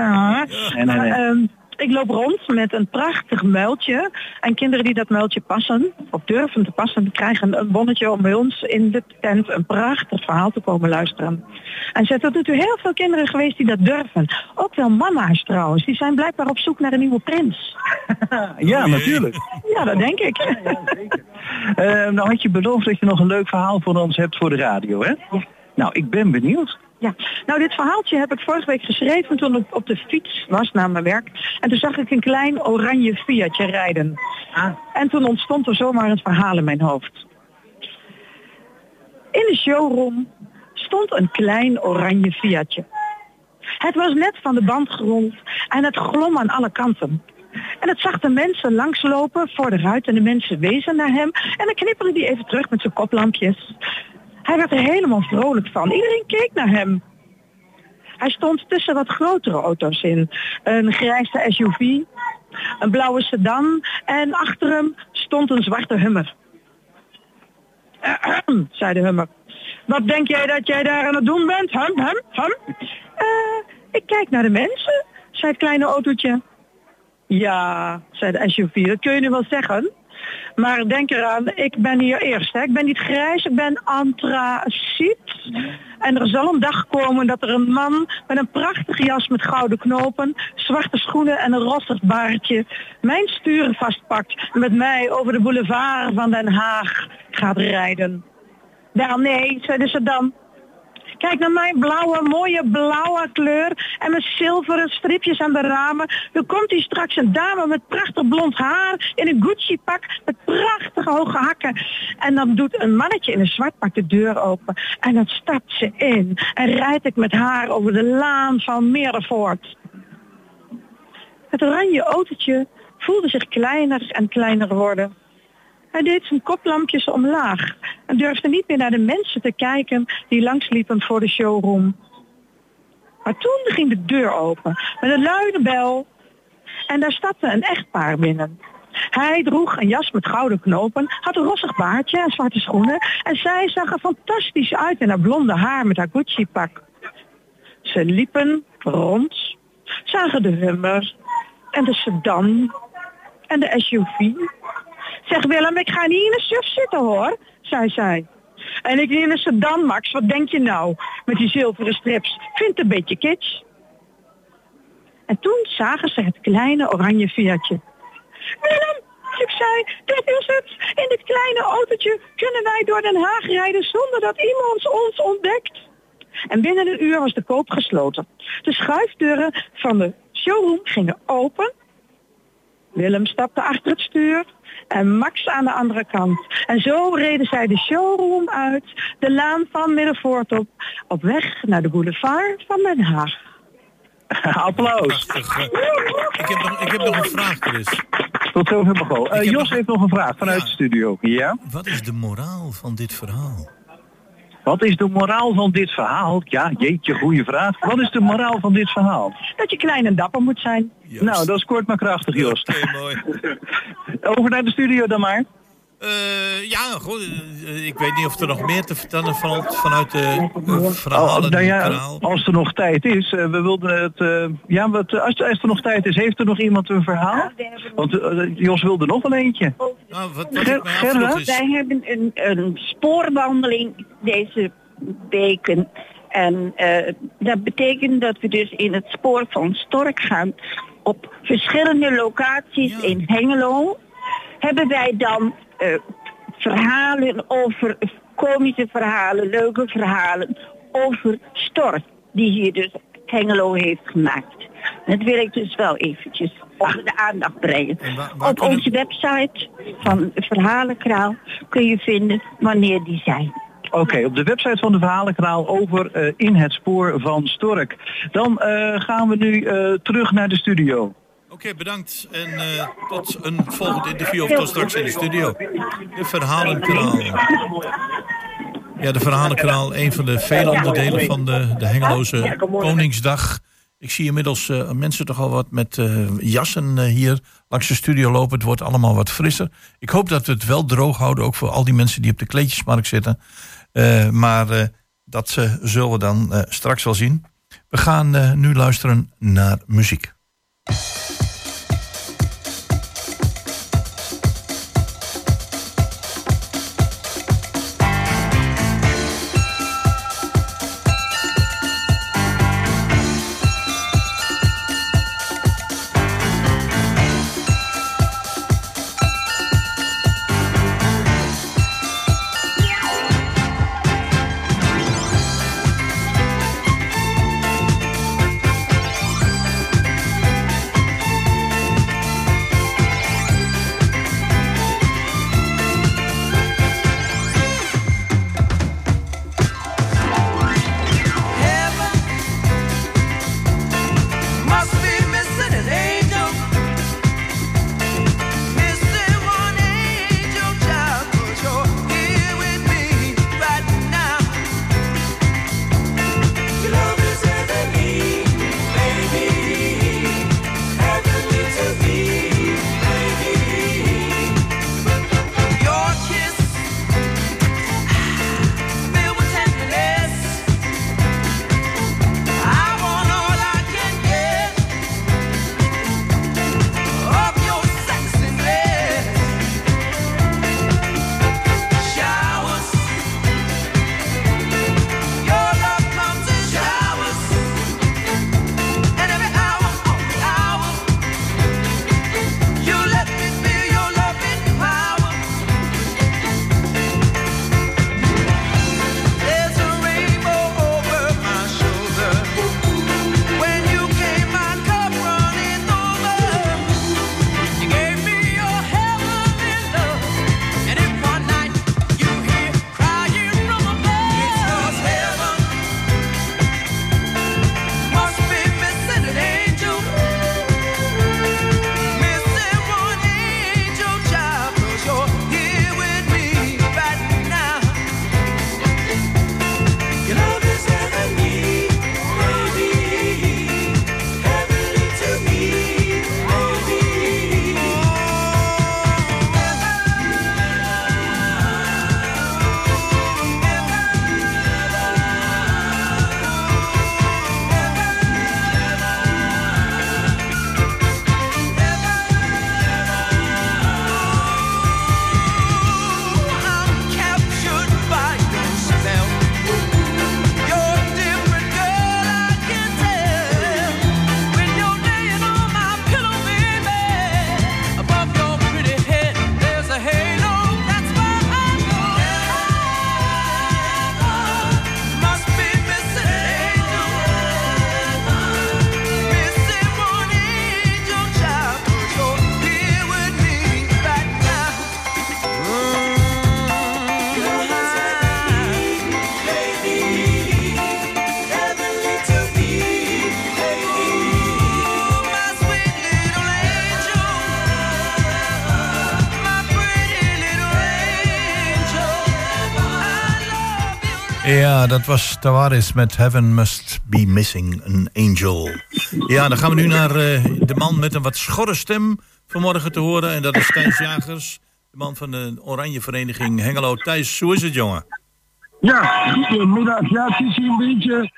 Speaker 9: Nee.
Speaker 12: Ik loop rond met een prachtig muiltje. En kinderen die dat muiltje passen, of durven te passen, die krijgen een bonnetje om bij ons in de tent een prachtig verhaal te komen luisteren. En er zijn tot nu toe heel veel kinderen geweest die dat durven. Ook wel mama's trouwens. Die zijn blijkbaar op zoek naar een nieuwe prins.
Speaker 9: Ja, natuurlijk.
Speaker 12: Ja, dat denk ik.
Speaker 9: Nou had je beloofd dat je nog een leuk verhaal voor ons hebt voor de radio, hè?
Speaker 12: Ja.
Speaker 9: Nou, ik ben benieuwd.
Speaker 12: Ja, nou dit verhaaltje heb ik vorige week geschreven toen ik op de fiets was naar mijn werk. En toen zag ik een klein oranje Fiatje rijden. En toen ontstond er zomaar het verhaal in mijn hoofd. In de showroom stond een klein oranje Fiatje. Het was net van de band gerold en het glom aan alle kanten. En het zag de mensen langslopen voor de ruit en de mensen wezen naar hem. En dan knipperde hij even terug met zijn koplampjes. Hij werd er helemaal vrolijk van. Iedereen keek naar hem. Hij stond tussen wat grotere auto's in. Een grijze SUV, een blauwe sedan en achter hem stond een zwarte Hummer. Zei de Hummer. Wat denk jij dat jij daar aan het doen bent? Hum? Ik kijk naar de mensen, zei het kleine autootje. Ja, zei de SUV, dat kun je nu wel zeggen. Maar denk eraan, ik ben hier eerst. Hè. Ik ben niet grijs, ik ben antraciet. En er zal een dag komen dat er een man met een prachtige jas met gouden knopen, zwarte schoenen en een rossig baardje mijn stuur vastpakt en met mij over de boulevard van Den Haag gaat rijden. Wel nee, zeiden ze dan. Kijk naar mijn mooie blauwe kleur en met zilveren stripjes aan de ramen. Dan komt hier straks een dame met prachtig blond haar in een Gucci pak met prachtige hoge hakken. En dan doet een mannetje in een zwart pak de deur open en dan stapt ze in. En rijd ik met haar over de laan van Meerdervoort. Het oranje autootje voelde zich kleiner en kleiner worden. Hij deed zijn koplampjes omlaag en durfde niet meer naar de mensen te kijken die langsliepen voor de showroom. Maar toen ging de deur open met een luide bel en daar stapte een echtpaar binnen. Hij droeg een jas met gouden knopen, had een rossig baardje en zwarte schoenen en zij zag er fantastisch uit in haar blonde haar met haar Gucci-pak. Ze liepen rond, zagen de Hummer en de sedan en de SUV. Zeg Willem, ik ga niet in een SUV zitten hoor, zei zij. En ik niet in een sedan, Max, wat denk je nou? Met die zilveren strips, vind het een beetje kitsch. En toen zagen ze het kleine oranje Fiatje. Willem, riep zij, dit is het. In dit kleine autootje kunnen wij door Den Haag rijden zonder dat iemand ons ontdekt. En binnen een uur was de koop gesloten. De schuifdeuren van de showroom gingen open. Willem stapte achter het stuur en Max aan de andere kant. En zo reden zij de showroom uit, de laan van Middenvoort op weg naar de boulevard van Den Haag.
Speaker 9: Applaus.
Speaker 1: Ik heb nog een vraag, Chris.
Speaker 9: Tot zover begon. Jos heeft nog een vraag vanuit de studio. Ja?
Speaker 1: Wat is de moraal van dit verhaal?
Speaker 9: Wat is de moraal van dit verhaal? Ja, jeetje, goede vraag. Wat is de moraal van dit verhaal?
Speaker 12: Dat je klein en dapper moet zijn.
Speaker 1: Juist.
Speaker 9: Nou, dat is kort maar krachtig, Jos.
Speaker 1: Oké, mooi.
Speaker 9: Over naar de studio dan maar.
Speaker 1: Ja, goed. Ik weet niet of er nog meer te vertellen valt vanuit de verhalen.
Speaker 9: Nou ja,
Speaker 1: kanaal.
Speaker 9: als er nog tijd is. We wilden het... als er nog tijd is, heeft er nog iemand een verhaal? Want Jos wilde nog wel eentje.
Speaker 1: Nou, wat ik mij afvroeg is...
Speaker 11: Wij hebben een spoorwandeling deze weken. En dat betekent dat we dus in het spoor van Stork gaan. Op verschillende locaties in Hengelo hebben wij dan verhalen over komische verhalen, leuke verhalen over Stork, die hier dus Hengelo heeft gemaakt. Dat wil ik dus wel eventjes onder de aandacht brengen. Op onze website van Verhalenkraal kun je vinden wanneer die zijn.
Speaker 9: Oké, op de website van de Verhalenkanaal over In het spoor van Stork. Dan gaan we nu terug naar de studio.
Speaker 1: Oké, bedankt. En tot een volgend interview of tot straks in de studio. De Verhalenkanaal. Ja, de Verhalenkanaal, een van de vele onderdelen van de Hengeloze Koningsdag. Ik zie inmiddels mensen toch al wat met jassen hier langs de studio lopen. Het wordt allemaal wat frisser. Ik hoop dat we het wel droog houden, ook voor al die mensen die op de kleedjesmarkt zitten. Maar dat zullen we dan straks wel zien. We gaan nu luisteren naar muziek. Ja, dat was Tavares met Heaven Must Be Missing an Angel. Ja, dan gaan we nu naar de man met een wat schorre stem vanmorgen te horen. En dat is Thijs Jagers, de man van de Oranje Vereniging Hengelo. Thijs, hoe is het, jongen?
Speaker 13: Ja, goedemiddag. Ja, het is hier een beetje...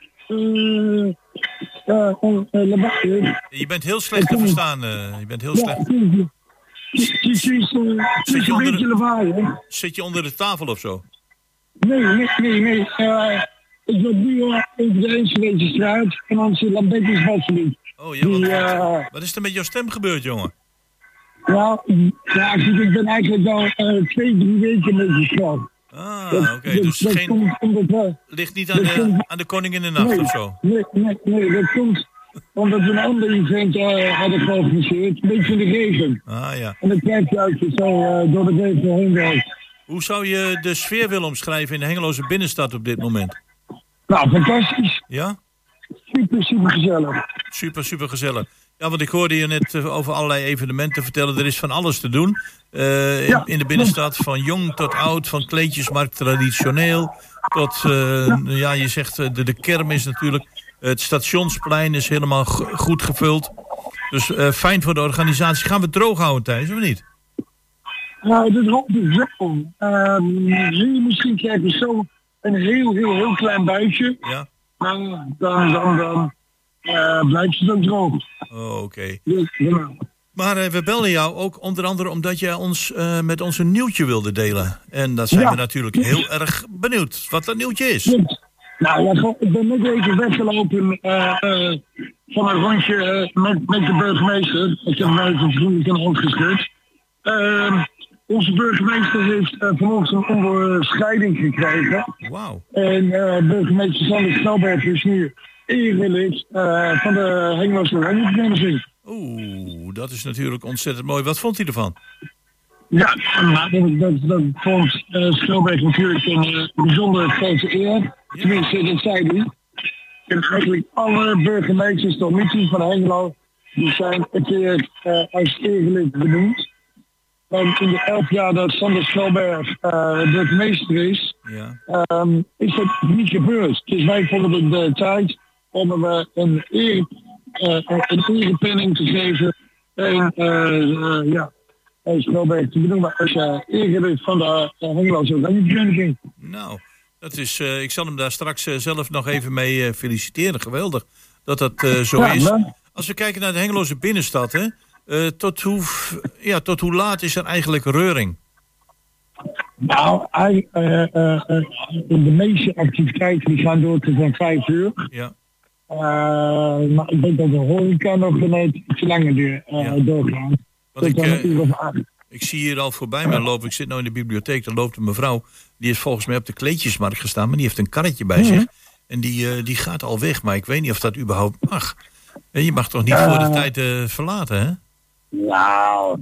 Speaker 1: Je bent heel slecht te verstaan. Je bent heel slecht. Zit je onder de tafel of zo?
Speaker 13: Nee. Ik word nu over de Eensgewezenstraat en onze Lambert is Wasseling.
Speaker 1: Oh ja, wat is er met jouw stem gebeurd, jongen?
Speaker 13: Ja, ik ben eigenlijk al 2-3 weken met je schap.
Speaker 1: Oké, dus ligt niet aan de koningin in de nacht of zo?
Speaker 13: Nee, dat komt omdat we een ander event hadden georganiseerd, een beetje in de regen.
Speaker 1: Ja.
Speaker 13: En dan krijg je uit zo door de regen heen werkt.
Speaker 1: Hoe zou je de sfeer willen omschrijven in de Hengeloze binnenstad op dit moment?
Speaker 13: Nou, fantastisch.
Speaker 1: Ja?
Speaker 13: Super gezellig.
Speaker 1: Super gezellig. Ja, want ik hoorde je net over allerlei evenementen vertellen. Er is van alles te doen in de binnenstad. Van jong tot oud, van kleedjesmarkt traditioneel. Tot, je zegt de kermis natuurlijk. Het stationsplein is helemaal goed gevuld. Dus fijn voor de organisatie. Gaan we het droog houden, Thijs, of niet?
Speaker 13: Nou, dat hoop ik wel. Misschien krijg je zo een heel klein buitje.
Speaker 1: Ja.
Speaker 13: Dan blijft het ook droog.
Speaker 1: Oh, oké.
Speaker 13: Ja.
Speaker 1: Maar we belden jou ook onder andere omdat jij ons met ons een nieuwtje wilde delen. En dat zijn we natuurlijk heel erg benieuwd wat dat nieuwtje is.
Speaker 13: Ja. Nou ja, ik ben net even weggelopen van een rondje met de burgemeester. Ik heb mij even vriendelijk een hand geschud. Onze burgemeester heeft vanochtend een onderscheiding gekregen.
Speaker 1: Wauw.
Speaker 13: En burgemeester Sander Snelberg is nu erelid van de Hengeloze Oranje Vereniging.
Speaker 1: Oeh, dat is natuurlijk ontzettend mooi. Wat vond hij ervan?
Speaker 13: Ja, dat vond Snelberg natuurlijk een bijzonder grote eer. Ja. Tenminste, dat zei hij. En eigenlijk alle burgemeesters tot nu toe van Hengelo, die zijn een keer als erelid benoemd. Want in de 11 jaar dat Sander Snelberg burgemeester is, is dat niet gebeurd. Dus wij vonden de tijd om hem een erepenning te geven en Snelberg te benoemen als erelid van de Hengeloze Oranje Vereniging.
Speaker 1: Nou, dat is, ik zal hem daar straks zelf nog even mee feliciteren. Geweldig dat dat zo is.
Speaker 13: Ja.
Speaker 1: Als we kijken naar de Hengeloze binnenstad, hè, tot hoe laat is er eigenlijk reuring?
Speaker 13: Nou, de meeste activiteiten die gaan door tot van 5 uur.
Speaker 1: Ja.
Speaker 13: Maar ik denk dat de horeca nog net iets langer doorgaan.
Speaker 1: Ik zie hier al voorbij me lopen. Ik zit nou in de bibliotheek. Dan loopt een mevrouw. Die is volgens mij op de kleedjesmarkt gestaan. Maar die heeft een karretje bij zich. En die gaat al weg. Maar ik weet niet of dat überhaupt mag. Je mag toch niet voor de tijd verlaten, hè?
Speaker 13: Nou,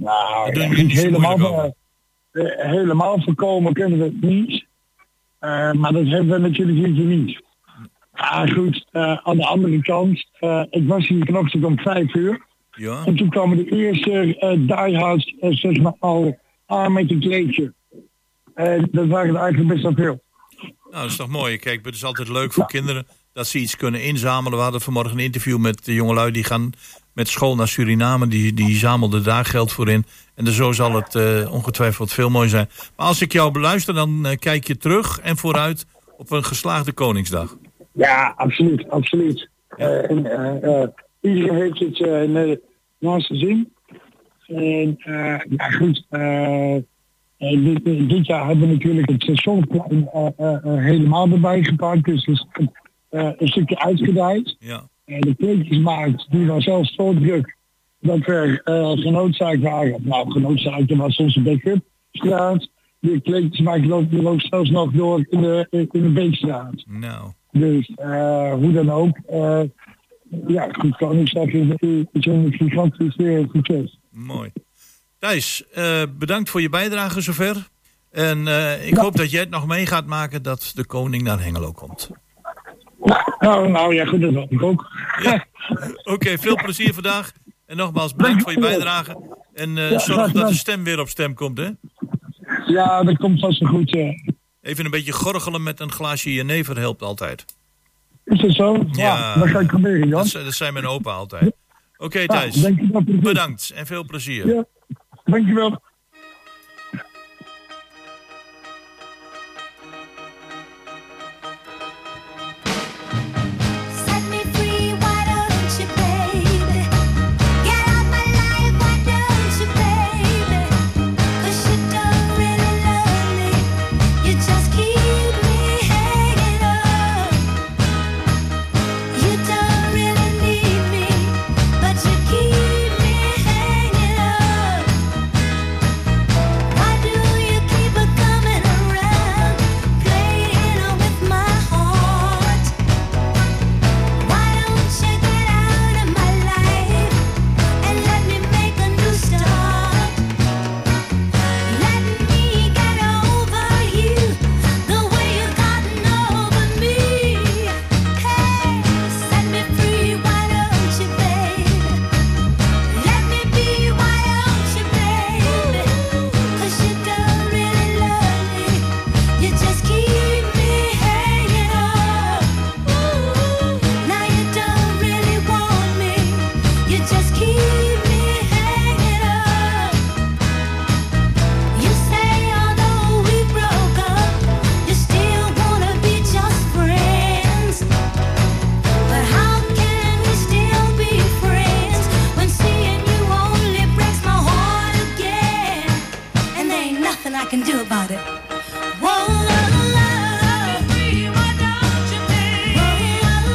Speaker 13: helemaal voorkomen kunnen we het niet. Maar dat hebben we natuurlijk niet. Goed, aan de andere kant, ik was hier vanochtend om 5 uur.
Speaker 1: Ja.
Speaker 13: En toen kwamen de eerste diehards zeg maar al aan met een kleedje. En dat waren er eigenlijk best wel veel.
Speaker 1: Nou, dat is toch mooi. Kijk, het is altijd leuk voor kinderen dat ze iets kunnen inzamelen. We hadden vanmorgen een interview met de jongelui die gaan met school naar Suriname. Die zamelden daar geld voor in. En zo zal het ongetwijfeld veel mooi zijn. Maar als ik jou beluister, dan kijk je terug en vooruit op een geslaagde Koningsdag.
Speaker 13: Ja, absoluut. Iedereen heeft het naast de zin. En goed. Dit jaar hebben we natuurlijk het stationsplein helemaal erbij gepakt. Dus het is een stukje uitgedijd.
Speaker 1: Ja.
Speaker 13: De kleedjesmarkt die was zelfs zo druk dat we genoodzaakt waren. Nou, genoodzaakt was onze backup straat. De kleedjesmarkt loopt zelfs nog door in de Beekstraat.
Speaker 1: Nou.
Speaker 13: Dus hoe dan ook. Goed, Koningsdag is een gigantisch succes.
Speaker 1: Mooi. Thijs, bedankt voor je bijdrage zover. En ik hoop dat jij het nog mee gaat maken dat de koning naar Hengelo komt.
Speaker 13: Nou ja, goed, dat hoop ik ook.
Speaker 1: Ja. Oké, veel plezier vandaag. En nogmaals, bedankt voor je bijdrage. En zorg dat de stem weer op stem komt, hè?
Speaker 13: Ja, dat komt vast wel goed.
Speaker 1: Even een beetje gorgelen met een glaasje jenever helpt altijd.
Speaker 13: Is dat zo?
Speaker 1: Ja,
Speaker 13: dat ga ik proberen, Jan.
Speaker 1: Dat zijn mijn opa altijd. Oké, Thijs. Bedankt en veel plezier.
Speaker 13: Ja, dankjewel.
Speaker 2: Set me free, why don't you, baby? Get out my life, why don't you, baby? 'Cause you don't really love me. You just keep me hanging on. You don't really need me, but you keep me hanging on. Why do you keep on coming around, playing with my heart? Why don't you get out of my life and let me make a new start? Let me get over you the way you've gotten over me. Hey, set me free, why don't you, baby? Let me be, why don't you, baby? 'Cause you don't really love me. You just keep me hanging on. Now you don't really want me. You just keep me hanging on. You say although we broke up, you still wanna be just friends. But how can we still be friends when seeing you only breaks my heart again? And there ain't nothing I can do about it. Whoa, why don't you, baby?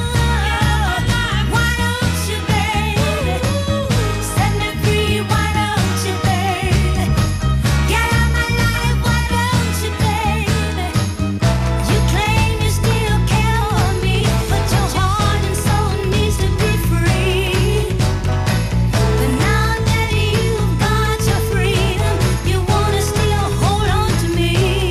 Speaker 2: Why don't you, baby? Set me free, why don't you, baby? Get out my life, why don't you, baby? You claim you still care for me, but your heart and soul needs to be free. But now that you've got your freedom, you wanna still hold on to me.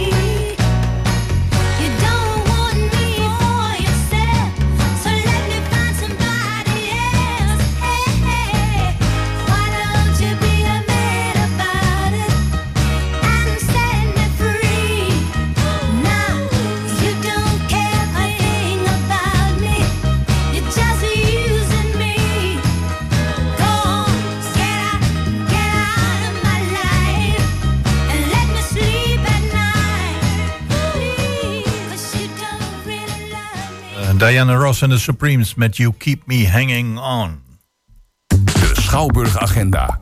Speaker 2: You don't want me for yourself, so let me find somebody else. Hey, hey, why don't you be a man about it and set me free? Now you don't care a thing about me, you're just using me. Go on, get out of my life and let me sleep at night, please. 'Cause you don't really love me.
Speaker 1: Diana Ross en de Supremes met You Keep Me Hanging On.
Speaker 14: De Schouwburg-agenda.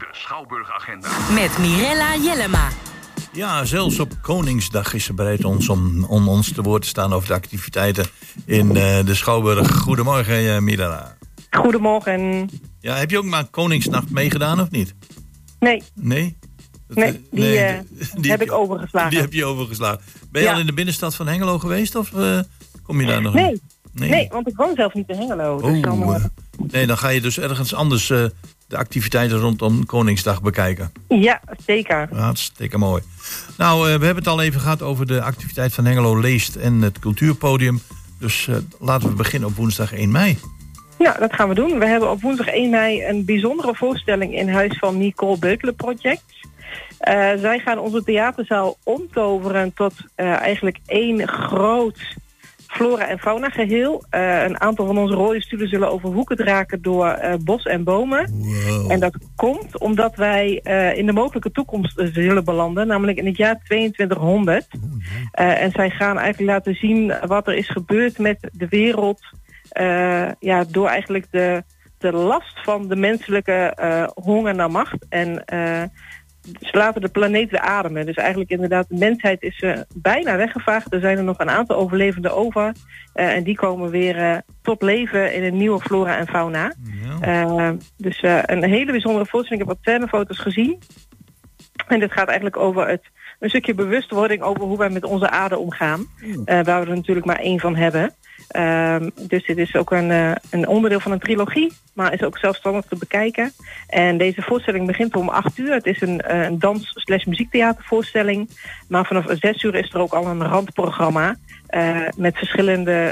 Speaker 15: Met Mirella Jellema.
Speaker 1: Ja, zelfs op Koningsdag is ze bereid om ons te woord te staan over de activiteiten in de Schouwburg. Goedemorgen, Mirella.
Speaker 12: Goedemorgen.
Speaker 1: Ja, heb je ook maar Koningsnacht meegedaan of niet?
Speaker 12: Nee.
Speaker 1: Nee?
Speaker 12: Nee, die heb ik overgeslagen.
Speaker 1: Die heb je overgeslagen. Ben je
Speaker 12: Ja.
Speaker 1: al in de binnenstad van Hengelo geweest of kom je daar nog
Speaker 12: Nee.
Speaker 1: in?
Speaker 12: Nee, want ik woon zelf niet in Hengelo. Dus dan,
Speaker 1: Nee, dan ga je dus ergens anders de activiteiten rondom Koningsdag bekijken.
Speaker 12: ja, zeker.
Speaker 1: Hartstikke mooi. Nou, we hebben het al even gehad over de activiteit van Hengelo Leest en het cultuurpodium. Dus laten we beginnen op woensdag 1 mei.
Speaker 12: Ja, dat gaan we doen. We hebben op woensdag 1 mei een bijzondere voorstelling in huis van Nicole Beukelen Project. Zij gaan onze theaterzaal omtoveren tot eigenlijk één groot flora- en fauna geheel. Een aantal van onze rode stoelen zullen overwoekerd raken door bos en bomen.
Speaker 1: Wow.
Speaker 12: En dat komt omdat wij in de mogelijke toekomst zullen belanden, namelijk in het jaar 2200. En zij gaan eigenlijk laten zien wat er is gebeurd met de wereld, door eigenlijk de last van de menselijke honger naar macht. En ze laten de planeet weer ademen. Dus eigenlijk inderdaad, de mensheid is bijna weggevaagd. Er zijn er nog een aantal overlevenden over. En die komen weer tot leven in een nieuwe flora en fauna. Ja. Dus een hele bijzondere voorstelling. Ik heb wat scènefoto's gezien. En dit gaat eigenlijk over een stukje bewustwording over hoe wij met onze aarde omgaan. Waar we er natuurlijk maar één van hebben. Dus dit is ook een onderdeel van een trilogie, maar is ook zelfstandig te bekijken. En deze voorstelling begint om 8:00. Het is een dans/muziektheatervoorstelling. Maar vanaf 6:00 is er ook al een randprogramma met verschillende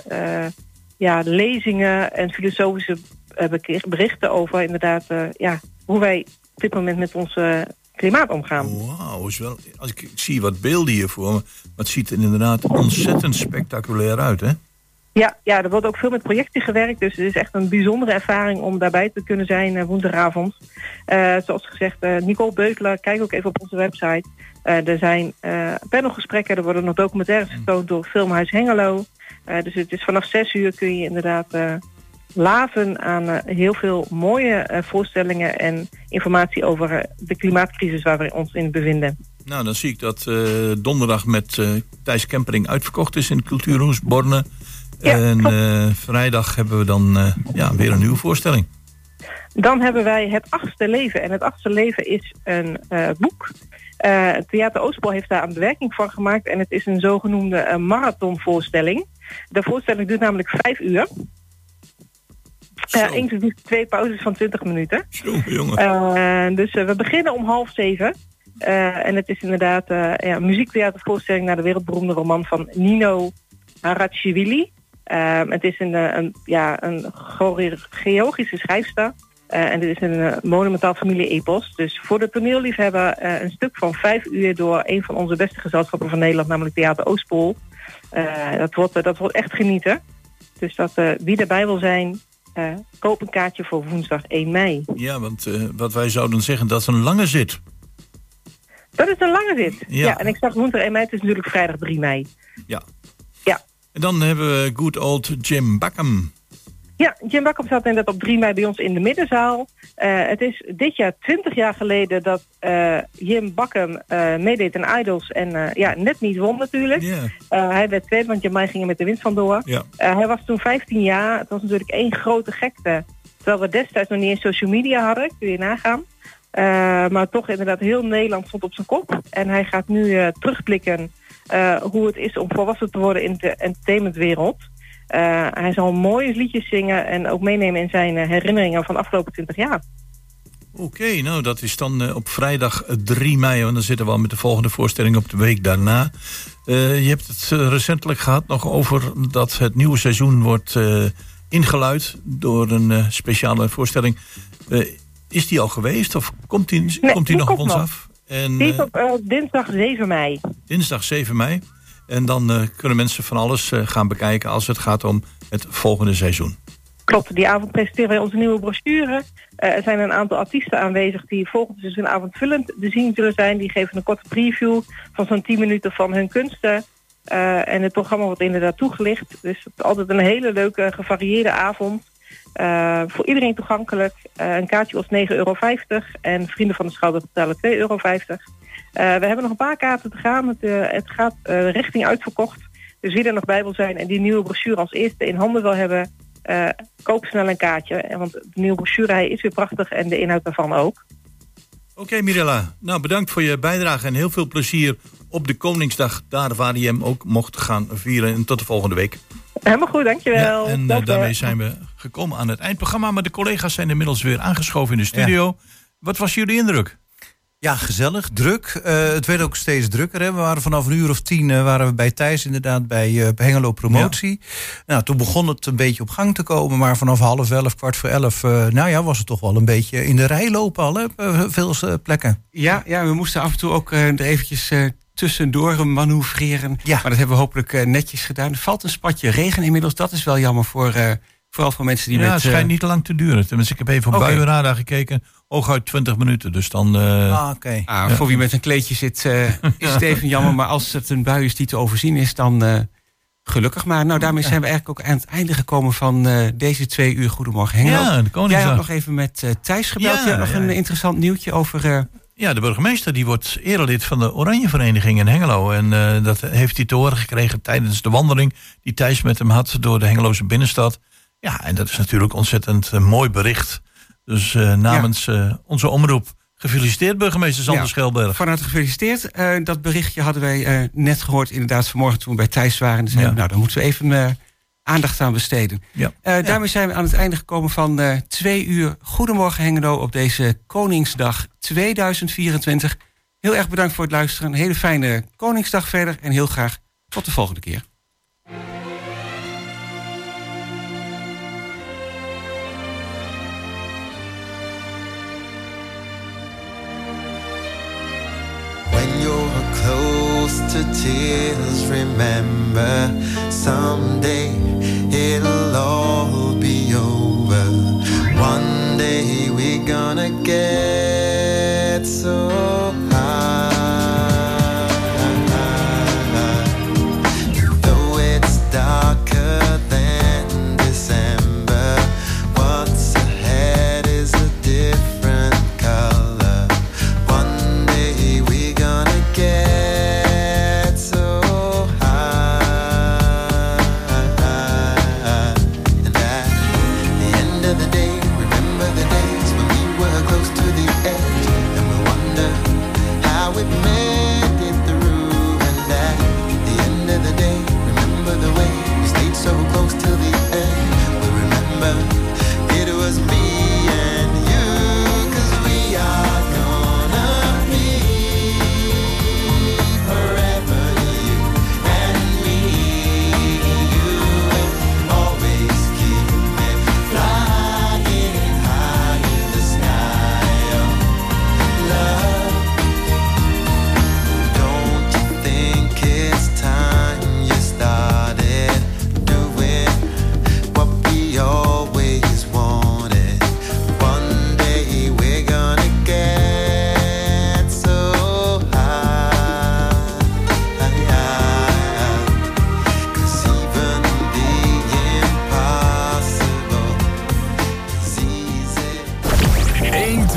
Speaker 12: lezingen en filosofische berichten over inderdaad hoe wij op dit moment met onze
Speaker 16: klimaat omgaan.
Speaker 1: Wauw, is wel, als ik zie wat beelden hier voor me, maar het ziet er inderdaad ontzettend spectaculair uit, hè?
Speaker 16: Ja, er wordt ook veel met projecten gewerkt. Dus het is echt een bijzondere ervaring om daarbij te kunnen zijn woensdagavond. Zoals gezegd, Nicole Beutler, kijk ook even op onze website. Er zijn panelgesprekken, er worden nog documentaires getoond door Filmhuis Hengelo. Dus het is vanaf 6 uur kun je inderdaad laven aan heel veel mooie voorstellingen en informatie over de klimaatcrisis waar we ons in bevinden.
Speaker 1: Nou, dan zie ik dat donderdag met Thijs Kempering uitverkocht is in het Cultuurhuis Borne.
Speaker 16: Ja,
Speaker 1: en vrijdag hebben we dan weer een nieuwe voorstelling.
Speaker 16: Dan hebben wij Het Achtste Leven. En Het Achtste Leven is een boek. Het Theater Oostpool heeft daar een bewerking van gemaakt. En het is een zogenoemde marathonvoorstelling. De voorstelling duurt namelijk 5 uur. Inclusief 2 pauzes van 20 minuten.
Speaker 1: Zo, jongen.
Speaker 16: Dus we beginnen om 6:30. En het is inderdaad een muziektheatervoorstelling naar de wereldberoemde roman van Nino Harachishvili. Het is een Georgische schrijfster. En dit is een monumentaal familie-epos. Dus voor de toneelliefhebber een stuk van 5 uur door een van onze beste gezelschappen van Nederland, namelijk Theater Oostpool. Dat wordt echt genieten. Dus wie erbij wil zijn, koop een kaartje voor woensdag 1 mei.
Speaker 1: Ja, want wat wij zouden zeggen, dat is een lange zit.
Speaker 16: Dat is een lange zit.
Speaker 1: Ja.
Speaker 16: Ja, en ik zag woensdag 1 mei, het is natuurlijk vrijdag 3 mei.
Speaker 1: Ja.
Speaker 16: Ja.
Speaker 1: En dan hebben we good old Jim Backham.
Speaker 16: Ja, Jim Backham staat inderdaad op 3 mei bij ons in de middenzaal. Het is dit jaar 20 jaar geleden dat Jim Backham meedeed aan Idols en net niet won natuurlijk.
Speaker 1: Yeah.
Speaker 16: Hij werd tweede, want Jamai ging er met de winst vandoor.
Speaker 1: Ja.
Speaker 16: Hij was toen 15 jaar. Het was natuurlijk één grote gekte. Terwijl we destijds nog niet eens social media hadden, kun je nagaan. Maar toch inderdaad heel Nederland stond op zijn kop. En hij gaat nu terugblikken hoe het is om volwassen te worden in de entertainmentwereld. Hij zal mooie liedjes zingen en ook meenemen in zijn herinneringen van de afgelopen 20 jaar.
Speaker 1: Oké, nou dat is dan op vrijdag 3 mei, want dan zitten we al met de volgende voorstelling op de week daarna. Je hebt het recentelijk gehad nog over dat het nieuwe seizoen wordt ingeluid door een speciale voorstelling. Is die al geweest of komt die nog op ons af? En,
Speaker 16: die is op dinsdag 7 mei.
Speaker 1: Dinsdag 7 mei. En dan kunnen mensen van alles gaan bekijken als het gaat om het volgende seizoen.
Speaker 16: Klopt, die avond presenteren wij onze nieuwe brochure. Er zijn een aantal artiesten aanwezig die volgend seizoen avondvullend te zien zullen zijn. Die geven een korte preview van zo'n 10 minuten van hun kunsten. En het programma wordt inderdaad toegelicht. Dus het is altijd een hele leuke, gevarieerde avond. Voor iedereen toegankelijk. Een kaartje kost €9,50 en vrienden van de schouder betalen €2,50. We hebben nog een paar kaarten te gaan. Het gaat richting uitverkocht. Dus wie er nog bij wil zijn en die nieuwe brochure als eerste in handen wil hebben, koop snel een kaartje. Want de nieuwe brochure is weer prachtig en de inhoud daarvan ook.
Speaker 1: Oké, Mirella. Nou, bedankt voor je bijdrage en heel veel plezier op de Koningsdag. Daar waar je hem ook mocht gaan vieren. En tot de volgende week.
Speaker 16: Helemaal goed, dankjewel.
Speaker 1: Ja, en daarmee zijn we gekomen aan het eindprogramma. Maar de collega's zijn inmiddels weer aangeschoven in de studio. Ja. Wat was jullie indruk?
Speaker 17: Ja, gezellig, druk. Het werd ook steeds drukker. Hè. We waren vanaf 10:00 waren we bij Thijs inderdaad bij Hengelo Promotie. Ja. Nou, toen begon het een beetje op gang te komen. Maar vanaf 10:30, 11:15, was het toch wel een beetje in de rij lopen al. Hè, veel plekken.
Speaker 18: Ja, we moesten af en toe ook er eventjes tussendoor manoeuvreren. Ja. Maar dat hebben we hopelijk netjes gedaan. Er valt een spatje regen inmiddels. Dat is wel jammer vooral voor mensen die met...
Speaker 1: het schijnt niet te lang te duren. Tenminste, ik heb even op buienradar gekeken. Hooguit 20 minuten, dus dan...
Speaker 18: Voor wie met een kleedje zit, is het even jammer. Maar als het een bui is die te overzien is, dan gelukkig maar. Nou, daarmee zijn we eigenlijk ook aan het einde gekomen van deze 2 uur Goedemorgen Hengelo.
Speaker 1: Ja, de Koningsdag.
Speaker 18: Jij had nog even met Thijs gebeld. Je had nog een interessant nieuwtje over...
Speaker 1: Ja, de burgemeester die wordt erelid van de Oranje Vereniging in Hengelo. En dat heeft hij te horen gekregen tijdens de wandeling die Thijs met hem had door de Hengeloze binnenstad. Ja, en dat is natuurlijk ontzettend mooi bericht. Dus namens onze omroep, gefeliciteerd burgemeester Sander Schelberg.
Speaker 18: Van harte gefeliciteerd. Dat berichtje hadden wij net gehoord inderdaad vanmorgen toen we bij Thijs waren. Dus nou, daar moeten we even aandacht aan besteden. Ja. Daarmee zijn we aan het einde gekomen van 2 uur Goedemorgen Hengelo op deze Koningsdag 2024. Heel erg bedankt voor het luisteren. Een hele fijne Koningsdag verder en heel graag tot de volgende keer.
Speaker 19: to tears. Remember, someday